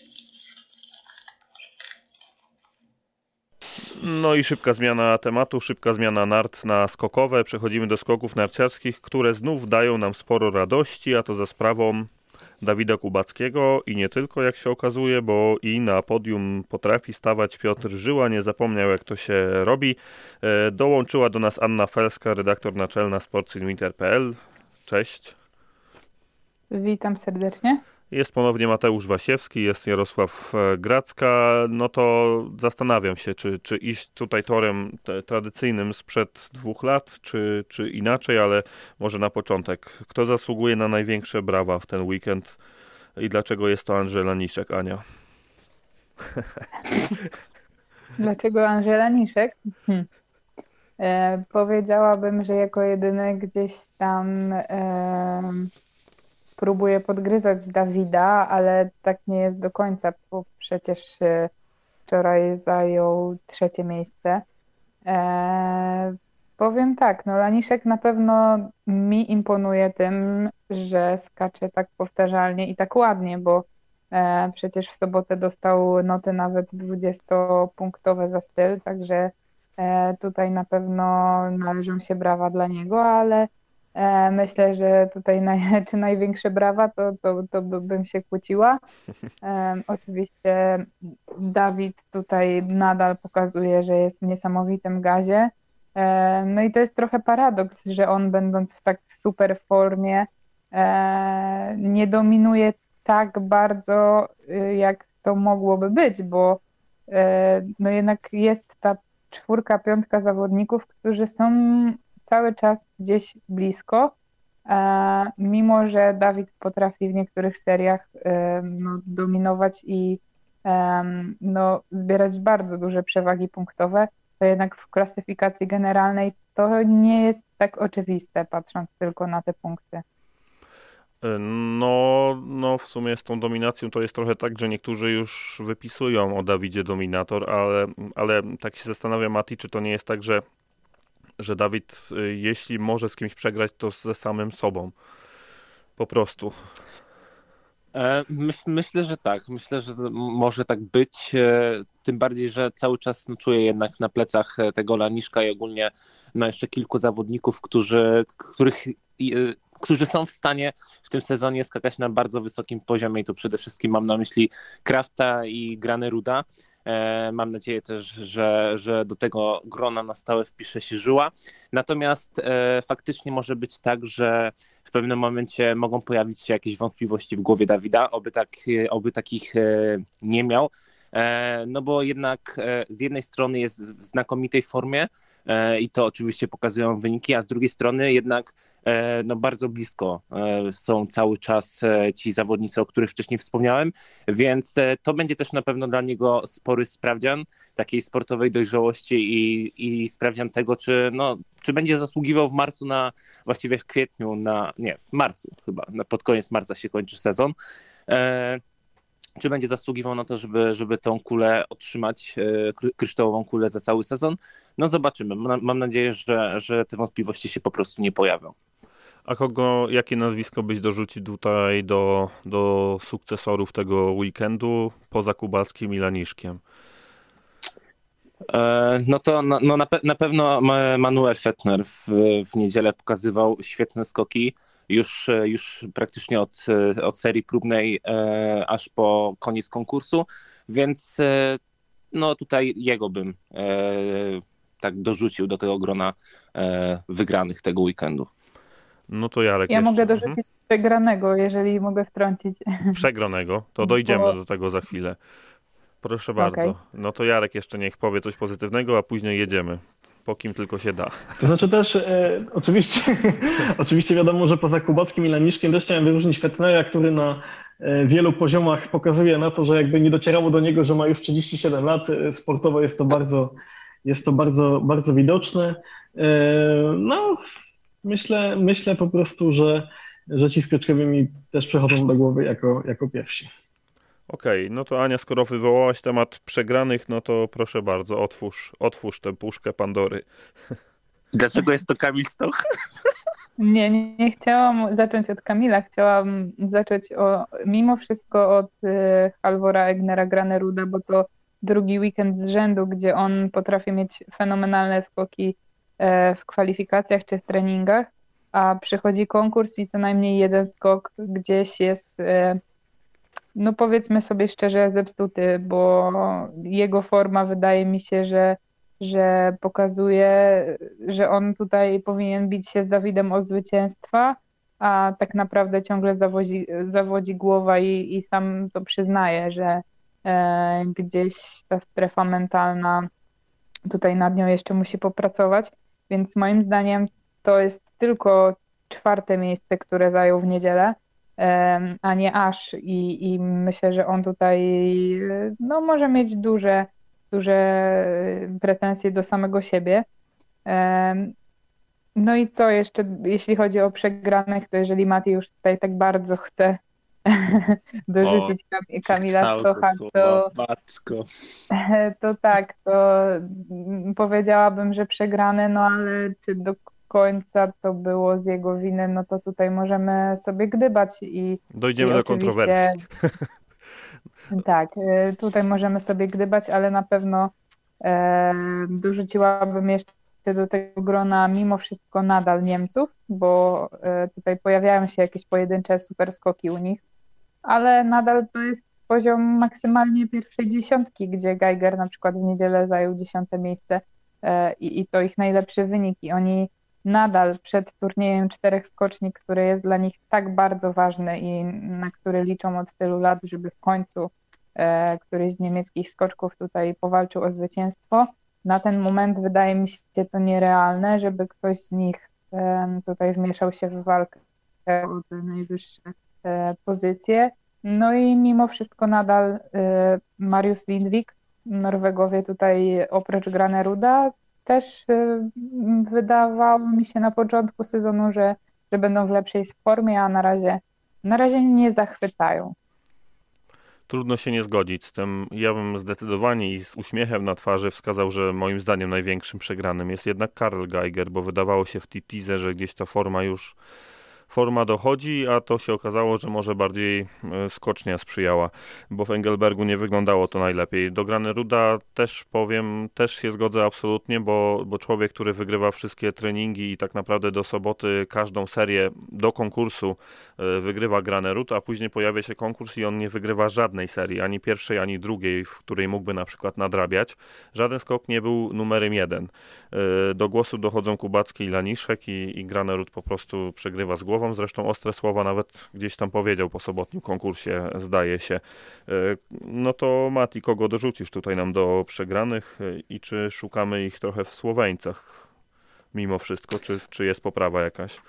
No i szybka zmiana tematu, szybka zmiana nart na skokowe. Przechodzimy do skoków narciarskich, które znów dają nam sporo radości, a to za sprawą Dawida Kubackiego i nie tylko, jak się okazuje, bo i na podium potrafi stawać Piotr Żyła, nie zapomniał, jak to się robi. Dołączyła do nas Anna Felska, redaktor naczelna sportsinwinter.pl. Cześć. Witam serdecznie. Jest ponownie Mateusz Wasiewski, jest Jarosław Gracka. No to zastanawiam się, czy iść tutaj torem tradycyjnym sprzed 2 lat, czy inaczej, ale może na początek. Kto zasługuje na największe brawa w ten weekend i dlaczego jest to Andrzela Niszek, Ania? Dlaczego Andrzela Niszek? Powiedziałabym, że jako jedyny gdzieś tam próbuje podgryzać Dawida, ale tak nie jest do końca, bo przecież wczoraj zajął 3. miejsce. Powiem tak, no Laniszek na pewno mi imponuje tym, że skacze tak powtarzalnie i tak ładnie, bo przecież w sobotę dostał noty nawet 20-punktowe za styl, także tutaj na pewno należą się brawa dla niego, ale myślę, że tutaj czy największe brawa, to bym się kłóciła. Oczywiście Dawid tutaj nadal pokazuje, że jest w niesamowitym gazie. No i to jest trochę paradoks, że on będąc w tak super formie nie dominuje tak bardzo, jak to mogłoby być, bo no jednak jest ta czwórka, piątka zawodników, którzy są cały czas gdzieś blisko, mimo że Dawid potrafi w niektórych seriach no, dominować i no, zbierać bardzo duże przewagi punktowe, to jednak w klasyfikacji generalnej to nie jest tak oczywiste, patrząc tylko na te punkty. No, w sumie z tą dominacją to jest trochę tak, że niektórzy już wypisują o Dawidzie dominator, ale tak się zastanawia, Mati, czy to nie jest tak, że Dawid, jeśli może z kimś przegrać, to ze samym sobą. Po prostu. Myślę, że tak. Myślę, że może tak być. Tym bardziej, że cały czas czuję jednak na plecach tego Laniszka i ogólnie jeszcze kilku zawodników, którzy są w stanie w tym sezonie skakać na bardzo wysokim poziomie i tu przede wszystkim mam na myśli Krafta i Graneruda. Mam nadzieję też, że do tego grona na stałe wpisze się Żyła. Natomiast faktycznie może być tak, że w pewnym momencie mogą pojawić się jakieś wątpliwości w głowie Dawida, oby takich nie miał. No bo jednak z jednej strony jest w znakomitej formie i to oczywiście pokazują wyniki, a z drugiej strony jednak no bardzo blisko są cały czas ci zawodnicy, o których wcześniej wspomniałem, więc to będzie też na pewno dla niego spory sprawdzian takiej sportowej dojrzałości i sprawdzian tego, czy będzie zasługiwał w marcu właściwie w kwietniu, w marcu chyba, pod koniec marca się kończy sezon, czy będzie zasługiwał na to, żeby tą kulę otrzymać, kryształową kulę za cały sezon. No zobaczymy. Mam nadzieję, że te wątpliwości się po prostu nie pojawią. A jakie nazwisko byś dorzucił tutaj do sukcesorów tego weekendu poza Kubackim i Laniszkiem? No to na pewno Manuel Fettner w niedzielę pokazywał świetne skoki. Już praktycznie od serii próbnej aż po koniec konkursu, więc no tutaj jego bym tak dorzucił do tego grona wygranych tego weekendu. No to Jarek Ja jeszcze. mogę dorzucić przegranego, jeżeli mogę wtrącić. Przegranego, to dojdziemy do tego za chwilę. Proszę bardzo. Okay. No to Jarek jeszcze niech powie coś pozytywnego, a później jedziemy. Po kim tylko się da. To znaczy też oczywiście wiadomo, że poza Kubackim i Laniszkiem też chciałem wyróżnić Fettnera, który na wielu poziomach pokazuje na to, że jakby nie docierało do niego, że ma już 37 lat. Sportowo jest to bardzo, bardzo widoczne. No, myślę po prostu, że ci z Pieczkowymi też przechodzą do głowy jako pierwsi. Okej, no to Ania, skoro wywołałaś temat przegranych, no to proszę bardzo, otwórz tę puszkę Pandory. Dlaczego jest to Kamil Stoch? Nie chciałam zacząć od Kamila, chciałam zacząć mimo wszystko od Halvora Egnera Graneruda, bo to drugi weekend z rzędu, gdzie on potrafi mieć fenomenalne skoki w kwalifikacjach czy w treningach, a przychodzi konkurs i co najmniej jeden skok gdzieś jest, no powiedzmy sobie szczerze, zepsuty, bo jego forma wydaje mi się, że pokazuje, że on tutaj powinien bić się z Dawidem o zwycięstwa, a tak naprawdę ciągle zawodzi głowa i sam to przyznaje, że gdzieś ta strefa mentalna tutaj nad nią jeszcze musi popracować, więc moim zdaniem to jest tylko 4. miejsce, które zajął w niedzielę, a nie aż i myślę, że on tutaj no, może mieć duże pretensje do samego siebie. No i co jeszcze, jeśli chodzi o przegranych, to jeżeli Mati już tutaj tak bardzo chce dorzucić Kamila Stocha, to matko. to tak, to powiedziałabym, że przegrane, no ale czy do końca to było z jego winy, no to tutaj możemy sobie gdybać i dojdziemy do kontrowersji. Tak, tutaj możemy sobie gdybać, ale na pewno dorzuciłabym jeszcze do tego grona mimo wszystko nadal Niemców, bo tutaj pojawiają się jakieś pojedyncze super skoki u nich, ale nadal to jest poziom maksymalnie pierwszej dziesiątki, gdzie Geiger na przykład w niedzielę zajął 10. miejsce i to ich najlepszy wynik i oni nadal przed turniejem 4 skoczni, który jest dla nich tak bardzo ważny i na który liczą od tylu lat, żeby w końcu któryś z niemieckich skoczków tutaj powalczył o zwycięstwo. Na ten moment wydaje mi się to nierealne, żeby ktoś z nich tutaj wmieszał się w walkę o te najwyższe pozycje. No i mimo wszystko nadal Mariusz Lindvik, Norwegowie tutaj oprócz Graneruda też wydawało mi się na początku sezonu, że będą w lepszej formie, a na razie nie zachwytają. Trudno się nie zgodzić z tym. Ja bym zdecydowanie i z uśmiechem na twarzy wskazał, że moim zdaniem największym przegranym jest jednak Karl Geiger, bo wydawało się w TTZ, że gdzieś ta forma dochodzi, a to się okazało, że może bardziej skocznia sprzyjała, bo w Engelbergu nie wyglądało to najlepiej. Do Graneruda też powiem, też się zgodzę absolutnie, bo człowiek, który wygrywa wszystkie treningi i tak naprawdę do soboty każdą serię do konkursu wygrywa Granerud, a później pojawia się konkurs i on nie wygrywa żadnej serii, ani pierwszej, ani drugiej, w której mógłby na przykład nadrabiać. Żaden skok nie był numerem 1. Do głosu dochodzą Kubacki i Laniszek i Granerud po prostu przegrywa z głową. Zresztą ostre słowa nawet gdzieś tam powiedział po sobotnim konkursie, zdaje się. No to Mati, kogo dorzucisz tutaj nam do przegranych i czy szukamy ich trochę w Słoweńcach mimo wszystko, czy jest poprawa jakaś?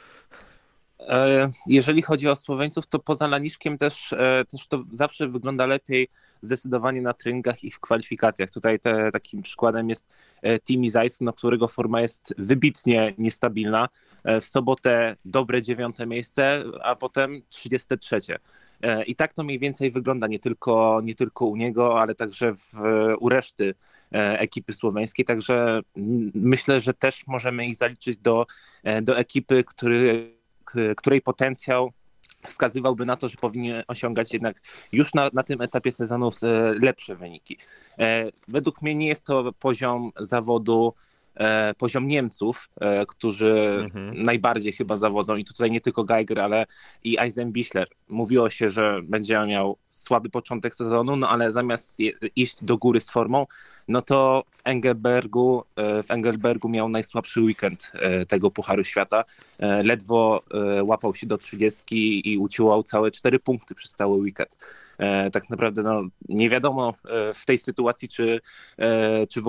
Jeżeli chodzi o Słoweńców, to poza Laniszkiem też to zawsze wygląda lepiej zdecydowanie na treningach i w kwalifikacjach. Tutaj takim przykładem jest Timi Zajc, którego forma jest wybitnie niestabilna. W sobotę dobre 9. miejsce, a potem 33. I tak to mniej więcej wygląda nie tylko u niego, ale także u reszty ekipy słoweńskiej. Także myślę, że też możemy ich zaliczyć do ekipy, której potencjał wskazywałby na to, że powinien osiągać jednak już na tym etapie sezonu lepsze wyniki. Według mnie nie jest to poziom zawodu, poziom Niemców, którzy najbardziej chyba zawodzą i tutaj nie tylko Geiger, ale i Eisenbichler. Mówiło się, że będzie miał słaby początek sezonu, no ale zamiast iść do góry z formą, no to w Engelbergu miał najsłabszy weekend tego Pucharu Świata. Ledwo łapał się do 30 i uciłał całe 4 punkty przez cały weekend. Tak naprawdę nie wiadomo w tej sytuacji, czy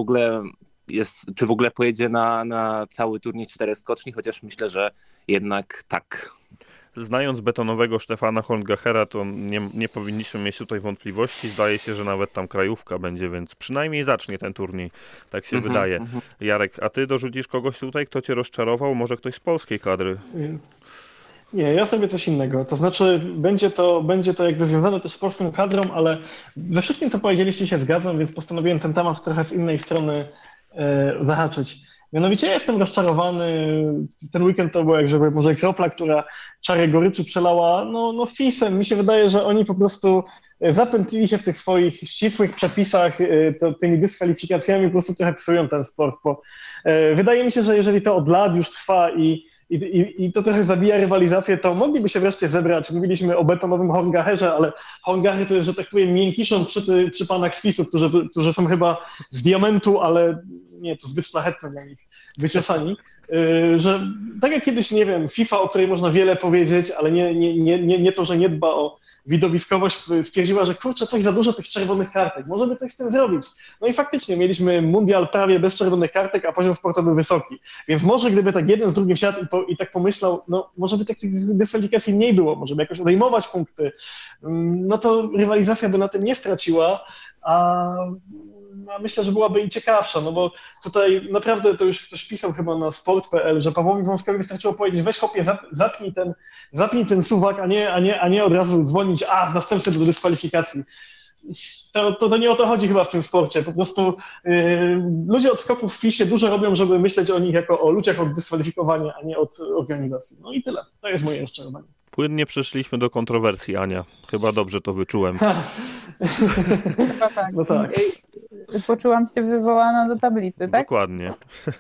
w ogóle pojedzie na cały turniej 4 skoczni, chociaż myślę, że jednak tak. Znając betonowego Stefana Horngachera, to nie powinniśmy mieć tutaj wątpliwości. Zdaje się, że nawet tam krajówka będzie, więc przynajmniej zacznie ten turniej. Tak się wydaje. Jarek, a ty dorzucisz kogoś tutaj, kto cię rozczarował? Może ktoś z polskiej kadry? Nie, ja sobie coś innego. To znaczy będzie to jakby związane też z polską kadrą, ale ze wszystkim, co powiedzieliście, się zgadzam, więc postanowiłem ten temat trochę z innej strony zahaczyć. Mianowicie ja jestem rozczarowany. Ten weekend to była jakby może kropla, która czarę goryczy przelała fisem. Mi się wydaje, że oni po prostu zapętlili się w tych swoich ścisłych przepisach, tymi dyskwalifikacjami po prostu trochę psują ten sport, bo wydaje mi się, że jeżeli to od lat już trwa i to trochę zabija rywalizację, to mogliby się wreszcie zebrać. Mówiliśmy o betonowym Horngacherze, ale Horngacher to jest, że tak powiem, miękiszon przy panach z FIS-u, którzy są chyba z diamentu, ale nie, to zbyt szlachetne dla nich, wyczesani, że tak jak kiedyś, nie wiem, FIFA, o której można wiele powiedzieć, ale nie to, że nie dba o widowiskowość, stwierdziła, że kurczę, coś za dużo tych czerwonych kartek, może by coś z tym zrobić. No i faktycznie mieliśmy mundial prawie bez czerwonych kartek, a poziom sportowy wysoki. Więc może gdyby tak jeden z drugim siadł i tak pomyślał, może by takich dyskwalifikacji mniej było, może by jakoś odejmować punkty, no to rywalizacja by na tym nie straciła, a myślę, że byłaby i ciekawsza, no bo tutaj naprawdę to już ktoś pisał chyba na sport.pl, że Pawłowi Wąskowi wystarczyło powiedzieć, weź chłopie, zapnij ten suwak, a nie od razu dzwonić, następny do dyskwalifikacji. To nie o to chodzi chyba w tym sporcie. Po prostu ludzie od skoków w FIS-ie dużo robią, żeby myśleć o nich jako o ludziach od dyskwalifikowania, a nie od organizacji. No i tyle. To jest moje rozczarowanie. Płynnie przeszliśmy do kontrowersji, Ania. Chyba dobrze to wyczułem. Chyba tak. No tak. Poczułam się wywołana do tablicy, tak? Dokładnie.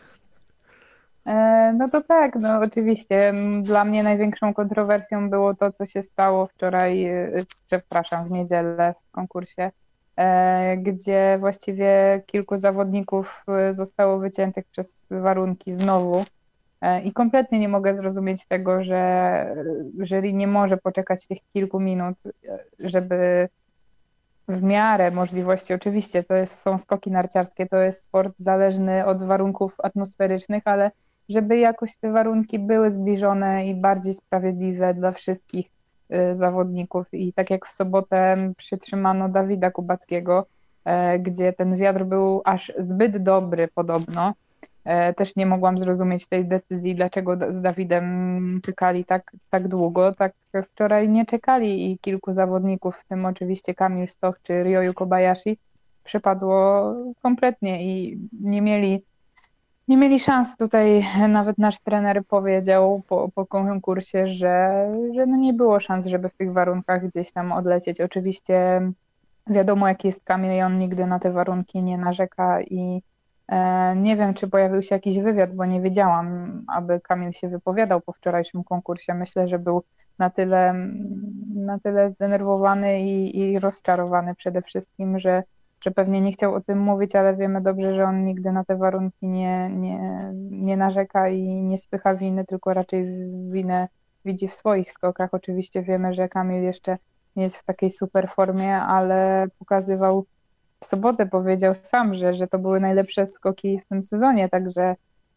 No to tak, no oczywiście. Dla mnie największą kontrowersją było to, co się stało wczoraj, w niedzielę w konkursie, gdzie właściwie kilku zawodników zostało wyciętych przez warunki znowu. I kompletnie nie mogę zrozumieć tego, że jury nie może poczekać tych kilku minut, żeby w miarę możliwości, oczywiście są skoki narciarskie, to jest sport zależny od warunków atmosferycznych, ale żeby jakoś te warunki były zbliżone i bardziej sprawiedliwe dla wszystkich zawodników. I tak jak w sobotę przytrzymano Dawida Kubackiego, gdzie ten wiatr był aż zbyt dobry podobno, też nie mogłam zrozumieć tej decyzji, dlaczego z Dawidem czekali tak długo. Tak wczoraj nie czekali i kilku zawodników, w tym oczywiście Kamil Stoch czy Ryoyu Kobayashi, przepadło kompletnie i nie mieli szans. Tutaj nawet nasz trener powiedział po konkursie, że no nie było szans, żeby w tych warunkach gdzieś tam odlecieć. Oczywiście wiadomo, jaki jest Kamil i on nigdy na te warunki nie narzeka i nie wiem, czy pojawił się jakiś wywiad, bo nie wiedziałam, aby Kamil się wypowiadał po wczorajszym konkursie. Myślę, że był na tyle zdenerwowany i rozczarowany przede wszystkim, że pewnie nie chciał o tym mówić, ale wiemy dobrze, że on nigdy na te warunki nie narzeka i nie spycha winy, tylko raczej winę widzi w swoich skokach. Oczywiście wiemy, że Kamil jeszcze nie jest w takiej super formie, ale pokazywał w sobotę, powiedział sam, że to były najlepsze skoki w tym sezonie, także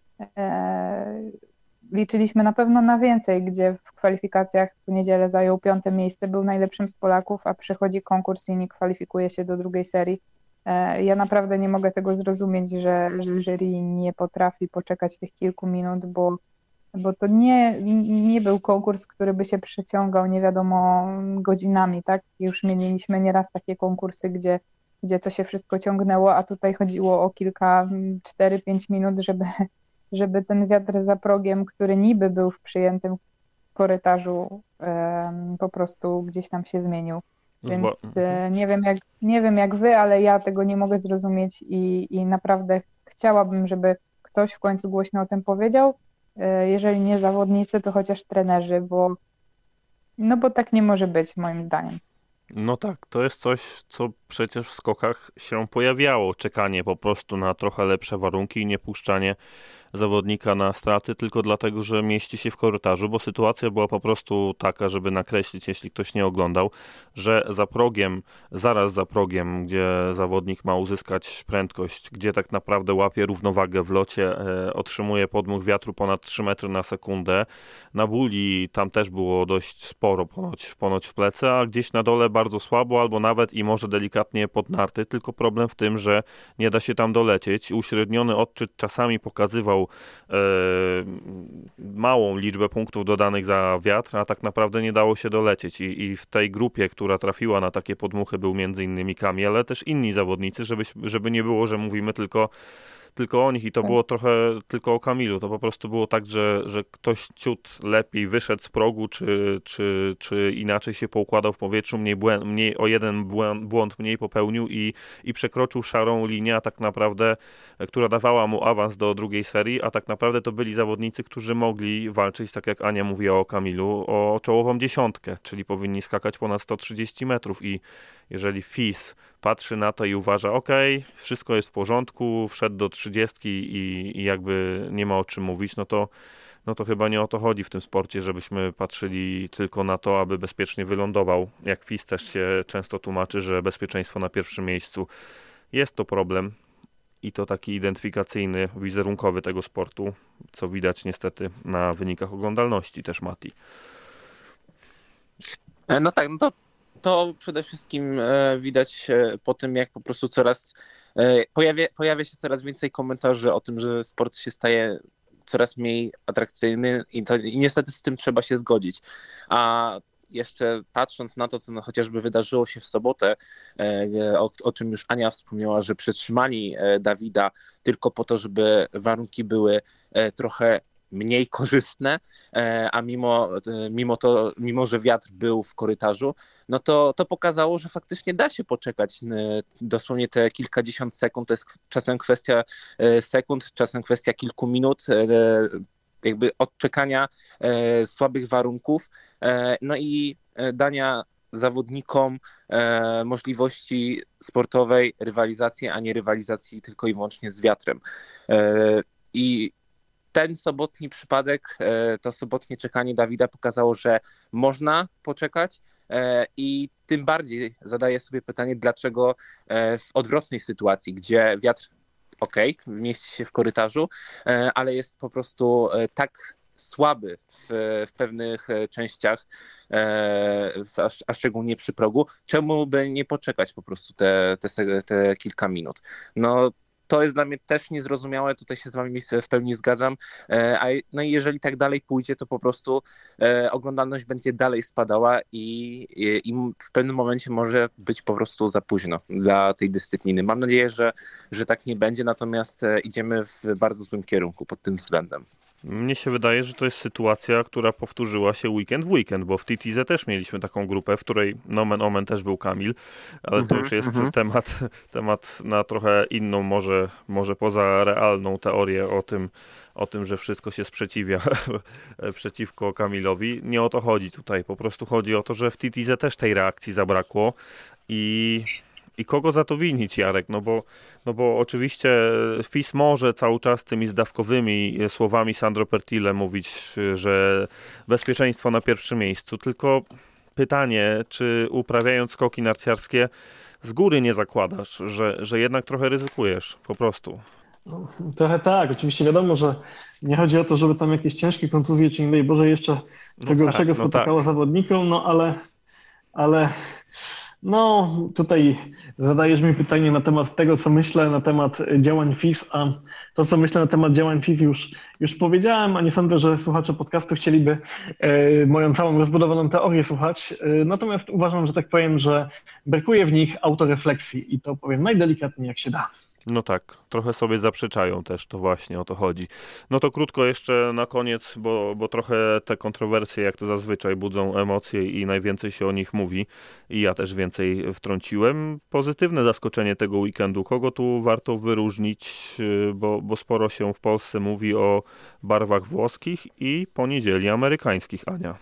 liczyliśmy na pewno na więcej, gdzie w kwalifikacjach w niedzielę zajął 5. miejsce, był najlepszym z Polaków, a przychodzi konkurs i nie kwalifikuje się do drugiej serii. Ja naprawdę nie mogę tego zrozumieć, że jury nie potrafi poczekać tych kilku minut, bo to nie był konkurs, który by się przeciągał nie wiadomo godzinami, tak? Już mieliśmy nieraz takie konkursy, gdzie to się wszystko ciągnęło, a tutaj chodziło o 4-5 minut, żeby ten wiatr za progiem, który niby był w przyjętym korytarzu, po prostu gdzieś tam się zmienił. Więc nie wiem jak wy, ale ja tego nie mogę zrozumieć i naprawdę chciałabym, żeby ktoś w końcu głośno o tym powiedział. Jeżeli nie zawodnicy, to chociaż trenerzy, bo tak nie może być moim zdaniem. No tak, to jest coś, co przecież w skokach się pojawiało. Czekanie po prostu na trochę lepsze warunki i nie puszczanie zawodnika na straty tylko dlatego, że mieści się w korytarzu, bo sytuacja była po prostu taka, żeby nakreślić, jeśli ktoś nie oglądał, że zaraz za progiem, gdzie zawodnik ma uzyskać prędkość, gdzie tak naprawdę łapie równowagę w locie, otrzymuje podmuch wiatru ponad 3 metry na sekundę. Na buli tam też było dość sporo ponoć w plecy, a gdzieś na dole bardzo słabo, albo nawet i może delikatnie pod narty, tylko problem w tym, że nie da się tam dolecieć. Uśredniony odczyt czasami pokazywał małą liczbę punktów dodanych za wiatr, a tak naprawdę nie dało się dolecieć i w tej grupie, która trafiła na takie podmuchy, był m.in. Kamil, ale też inni zawodnicy, żeby nie było, że mówimy tylko o nich i to było trochę tylko o Kamilu. To po prostu było tak, że ktoś ciut lepiej wyszedł z progu, czy inaczej się poukładał w powietrzu, o jeden błąd mniej popełnił i przekroczył szarą linię, a tak naprawdę, która dawała mu awans do drugiej serii, a tak naprawdę to byli zawodnicy, którzy mogli walczyć, tak jak Ania mówiła o Kamilu, o czołową dziesiątkę, czyli powinni skakać ponad 130 metrów i jeżeli FIS patrzy na to i uważa, wszystko jest w porządku, wszedł do 30 i jakby nie ma o czym mówić, no to chyba nie o to chodzi w tym sporcie, żebyśmy patrzyli tylko na to, aby bezpiecznie wylądował. Jak FIS też się często tłumaczy, że bezpieczeństwo na pierwszym miejscu. Jest to problem i to taki identyfikacyjny, wizerunkowy tego sportu, co widać niestety na wynikach oglądalności też, Mati. No tak, to przede wszystkim widać po tym, jak po prostu coraz Pojawia się coraz więcej komentarzy o tym, że sport się staje coraz mniej atrakcyjny i niestety z tym trzeba się zgodzić. A jeszcze patrząc na to, co chociażby wydarzyło się w sobotę, o czym już Ania wspomniała, że przetrzymali Dawida tylko po to, żeby warunki były trochę mniej korzystne, a mimo że wiatr był w korytarzu, no to pokazało, że faktycznie da się poczekać dosłownie te kilkadziesiąt sekund, to jest czasem kwestia sekund, czasem kwestia kilku minut, jakby odczekania słabych warunków, no i dania zawodnikom możliwości sportowej rywalizacji, a nie rywalizacji tylko i wyłącznie z wiatrem. I ten sobotni przypadek, to sobotnie czekanie Dawida pokazało, że można poczekać i tym bardziej zadaję sobie pytanie, dlaczego w odwrotnej sytuacji, gdzie wiatr mieści się w korytarzu, ale jest po prostu tak słaby w pewnych częściach, a szczególnie przy progu, czemu by nie poczekać po prostu te kilka minut? No, to jest dla mnie też niezrozumiałe, tutaj się z wami w pełni zgadzam. No i jeżeli tak dalej pójdzie, to po prostu oglądalność będzie dalej spadała i w pewnym momencie może być po prostu za późno dla tej dyscypliny. Mam nadzieję, że tak nie będzie, natomiast idziemy w bardzo złym kierunku pod tym względem. Mnie się wydaje, że to jest sytuacja, która powtórzyła się weekend w weekend, bo w TTZ też mieliśmy taką grupę, w której nomen omen też był Kamil, ale to już jest temat na trochę inną, może poza realną teorię o tym, że wszystko się sprzeciwia przeciwko Kamilowi. Nie o to chodzi tutaj, po prostu chodzi o to, że w TTZ też tej reakcji zabrakło i kogo za to winić, Jarek? No bo oczywiście FIS może cały czas tymi zdawkowymi słowami Sandro Pertile mówić, że bezpieczeństwo na pierwszym miejscu, tylko pytanie, czy uprawiając skoki narciarskie z góry nie zakładasz, że jednak trochę ryzykujesz, po prostu. No, trochę tak, oczywiście wiadomo, że nie chodzi o to, żeby tam jakieś ciężkie kontuzje, czy nie daj Boże jeszcze co gorszego spotykało zawodnikom, ale no tutaj zadajesz mi pytanie na temat tego, co myślę na temat działań FIS, a to, co myślę na temat działań FIS już powiedziałem, a nie sądzę, że słuchacze podcastu chcieliby moją całą rozbudowaną teorię słuchać. Natomiast uważam, że tak powiem, że brakuje w nich autorefleksji i to powiem najdelikatniej jak się da. No tak, trochę sobie zaprzeczają też, to właśnie o to chodzi. No to krótko jeszcze na koniec, bo trochę te kontrowersje, jak to zazwyczaj, budzą emocje i najwięcej się o nich mówi. I ja też więcej wtrąciłem. Pozytywne zaskoczenie tego weekendu. Kogo tu warto wyróżnić, bo sporo się w Polsce mówi o barwach włoskich i poniedzieli amerykańskich, Ania.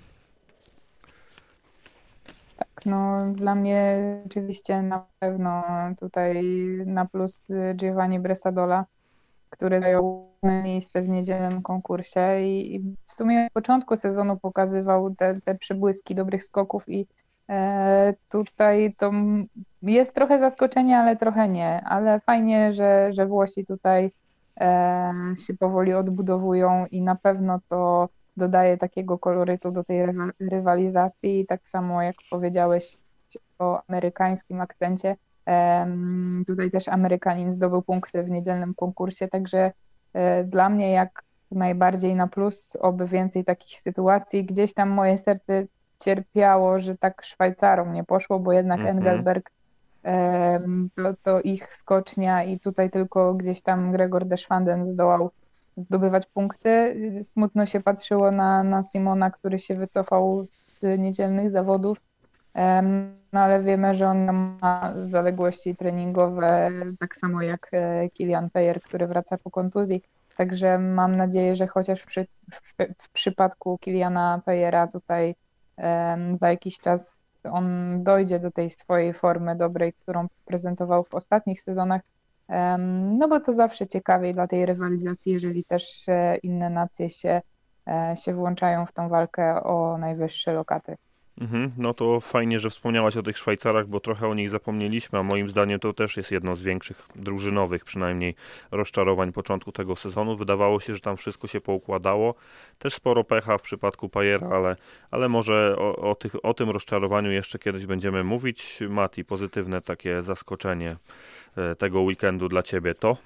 No, dla mnie oczywiście na pewno tutaj na plus Giovanni Bressadola, który zajął miejsce w niedzielnym konkursie i w sumie od początku sezonu pokazywał te przebłyski dobrych skoków i tutaj to jest trochę zaskoczenie, ale trochę nie. Ale fajnie, że Włosi tutaj się powoli odbudowują i na pewno to dodaje takiego kolorytu do tej rywalizacji, tak samo jak powiedziałeś o amerykańskim akcencie. Tutaj też Amerykanin zdobył punkty w niedzielnym konkursie, także dla mnie jak najbardziej na plus, oby więcej takich sytuacji. Gdzieś tam moje serce cierpiało, że tak Szwajcarom nie poszło, bo jednak Engelberg to ich skocznia i tutaj tylko gdzieś tam Gregor Deschwanden zdołał zdobywać punkty. Smutno się patrzyło na Simona, który się wycofał z niedzielnych zawodów, no ale wiemy, że on ma zaległości treningowe, tak samo jak Kilian Payer, który wraca po kontuzji. Także mam nadzieję, że chociaż w przypadku Kiliana Payera tutaj za jakiś czas on dojdzie do tej swojej formy dobrej, którą prezentował w ostatnich sezonach. No bo to zawsze ciekawiej dla tej rywalizacji, jeżeli też inne nacje się włączają w tą walkę o najwyższe lokaty. No to fajnie, że wspomniałaś o tych Szwajcarach, bo trochę o nich zapomnieliśmy, a moim zdaniem to też jest jedno z większych drużynowych przynajmniej rozczarowań początku tego sezonu. Wydawało się, że tam wszystko się poukładało. Też sporo pecha w przypadku Pajera, ale może o tym rozczarowaniu jeszcze kiedyś będziemy mówić. Mati, pozytywne takie zaskoczenie tego weekendu dla ciebie to?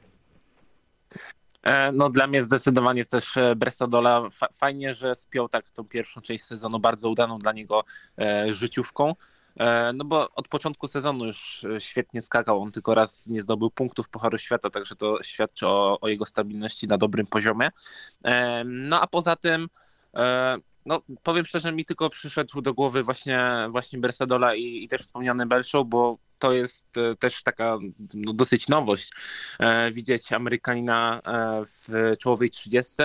No dla mnie zdecydowanie też Bresadola. Fajnie, że spiął tak tą pierwszą część sezonu, bardzo udaną dla niego życiówką. No bo od początku sezonu już świetnie skakał, on tylko raz nie zdobył punktów Pucharu Świata, także to świadczy o jego stabilności na dobrym poziomie. No a poza tym, no powiem szczerze, mi tylko przyszedł do głowy właśnie Bresadola i też wspomniany Belshow, bo to jest też taka dosyć nowość, widzieć Amerykanina w czołowej 30.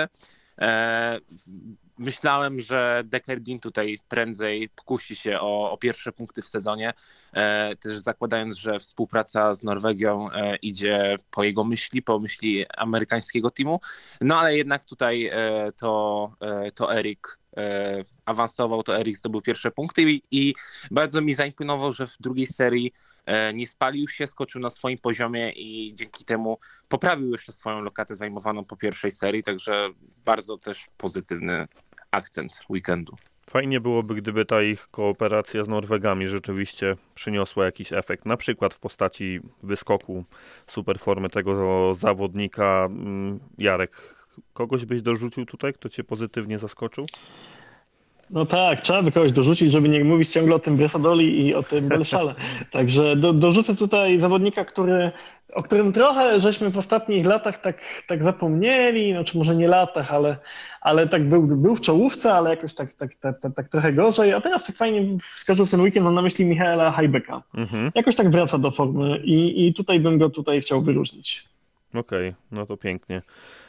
Myślałem, że Decker Dean tutaj prędzej pokusi się o pierwsze punkty w sezonie, też zakładając, że współpraca z Norwegią idzie po jego myśli, po myśli amerykańskiego teamu. No ale jednak tutaj to Erik awansował, to Erik zdobył pierwsze punkty i bardzo mi zaimponował, że w drugiej serii nie spalił się, skoczył na swoim poziomie i dzięki temu poprawił jeszcze swoją lokatę zajmowaną po pierwszej serii, także bardzo też pozytywny akcent weekendu. Fajnie byłoby, gdyby ta ich kooperacja z Norwegami rzeczywiście przyniosła jakiś efekt, na przykład w postaci wyskoku superformy tego zawodnika. Jarek, kogoś byś dorzucił tutaj, kto cię pozytywnie zaskoczył? No tak, trzeba by kogoś dorzucić, żeby nie mówić ciągle o tym Bresadoli i o tym Belszale. Także dorzucę tutaj zawodnika, o którym trochę żeśmy w ostatnich latach tak zapomnieli, znaczy może nie latach, ale tak był w czołówce, ale jakoś tak trochę gorzej, a teraz tak fajnie wskoczył w ten weekend, mam na myśli Michaela Hajbeka. Jakoś tak wraca do formy i tutaj bym go chciał wyróżnić. Okej, no to pięknie.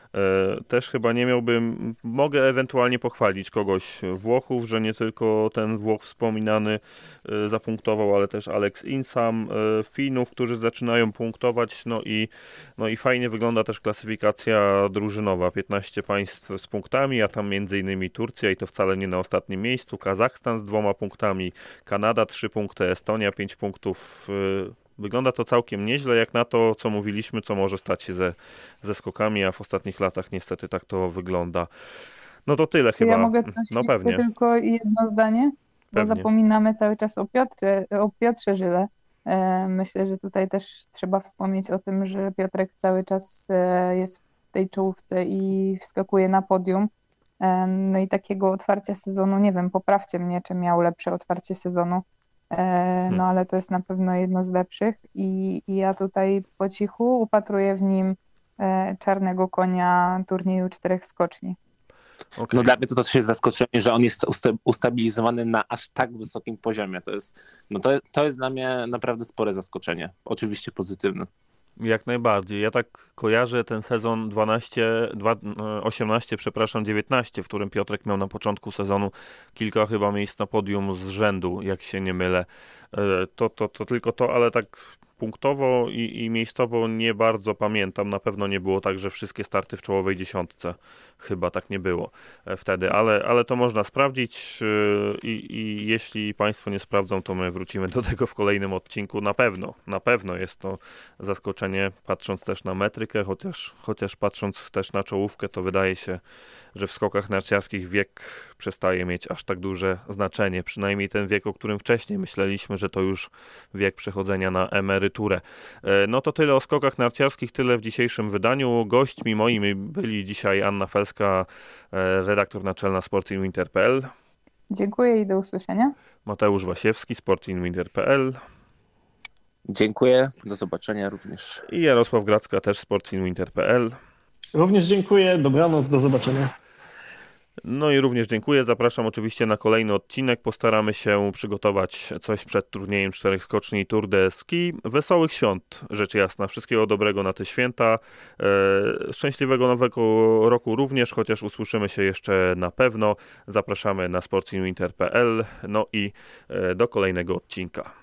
Też chyba nie miałbym, mogę ewentualnie pochwalić kogoś Włochów, że nie tylko ten Włoch wspominany zapunktował, ale też Alex Insam, Finów, którzy zaczynają punktować, no i fajnie wygląda też klasyfikacja drużynowa, 15 państw z punktami, a tam między innymi Turcja i to wcale nie na ostatnim miejscu, Kazachstan z 2 punktami, Kanada 3 punkty, Estonia 5 punktów. Wygląda to całkiem nieźle, jak na to, co mówiliśmy, co może stać się ze skokami, a w ostatnich latach niestety tak to wygląda. No to tyle chyba. Ja mogę no pewnie. tylko jedno zdanie, bo Pewnie. zapominamy cały czas o Piotrze Żyle. Myślę, że tutaj też trzeba wspomnieć o tym, że Piotrek cały czas jest w tej czołówce i wskakuje na podium. No i takiego otwarcia sezonu, nie wiem, poprawcie mnie, czy miał lepsze otwarcie sezonu. No ale to jest na pewno jedno z lepszych i ja tutaj po cichu upatruję w nim czarnego konia turnieju 4 skoczni. Okay. No dla mnie to też jest zaskoczenie, że on jest ustabilizowany na aż tak wysokim poziomie. To jest dla mnie naprawdę spore zaskoczenie. Oczywiście pozytywne. Jak najbardziej. Ja tak kojarzę ten sezon 19, w którym Piotrek miał na początku sezonu kilka chyba miejsc na podium z rzędu, jak się nie mylę. To tylko to, ale tak punktowo i miejscowo nie bardzo pamiętam. Na pewno nie było tak, że wszystkie starty w czołowej 10. Chyba tak nie było wtedy, ale to można sprawdzić i jeśli Państwo nie sprawdzą, to my wrócimy do tego w kolejnym odcinku. Na pewno jest to zaskoczenie, patrząc też na metrykę, chociaż patrząc też na czołówkę, to wydaje się, że w skokach narciarskich wiek przestaje mieć aż tak duże znaczenie. Przynajmniej ten wiek, o którym wcześniej myśleliśmy, że to już wiek przechodzenia na emeryturę. No to tyle o skokach narciarskich, tyle w dzisiejszym wydaniu. Gośćmi moimi byli dzisiaj Anna Felska, redaktor naczelna sportinwinter.pl. Dziękuję i do usłyszenia. Mateusz Wasiewski, sportinwinter.pl. Dziękuję, do zobaczenia również. I Jarosław Gracka, też sportinwinter.pl. Również dziękuję, dobranoc, do zobaczenia. No i również dziękuję. Zapraszam oczywiście na kolejny odcinek. Postaramy się przygotować coś przed turniejem 4 skoczni Tour de Ski. Wesołych świąt, rzecz jasna. Wszystkiego dobrego na te święta. Szczęśliwego nowego roku również, chociaż usłyszymy się jeszcze na pewno. Zapraszamy na sportinwinter.pl. No i do kolejnego odcinka.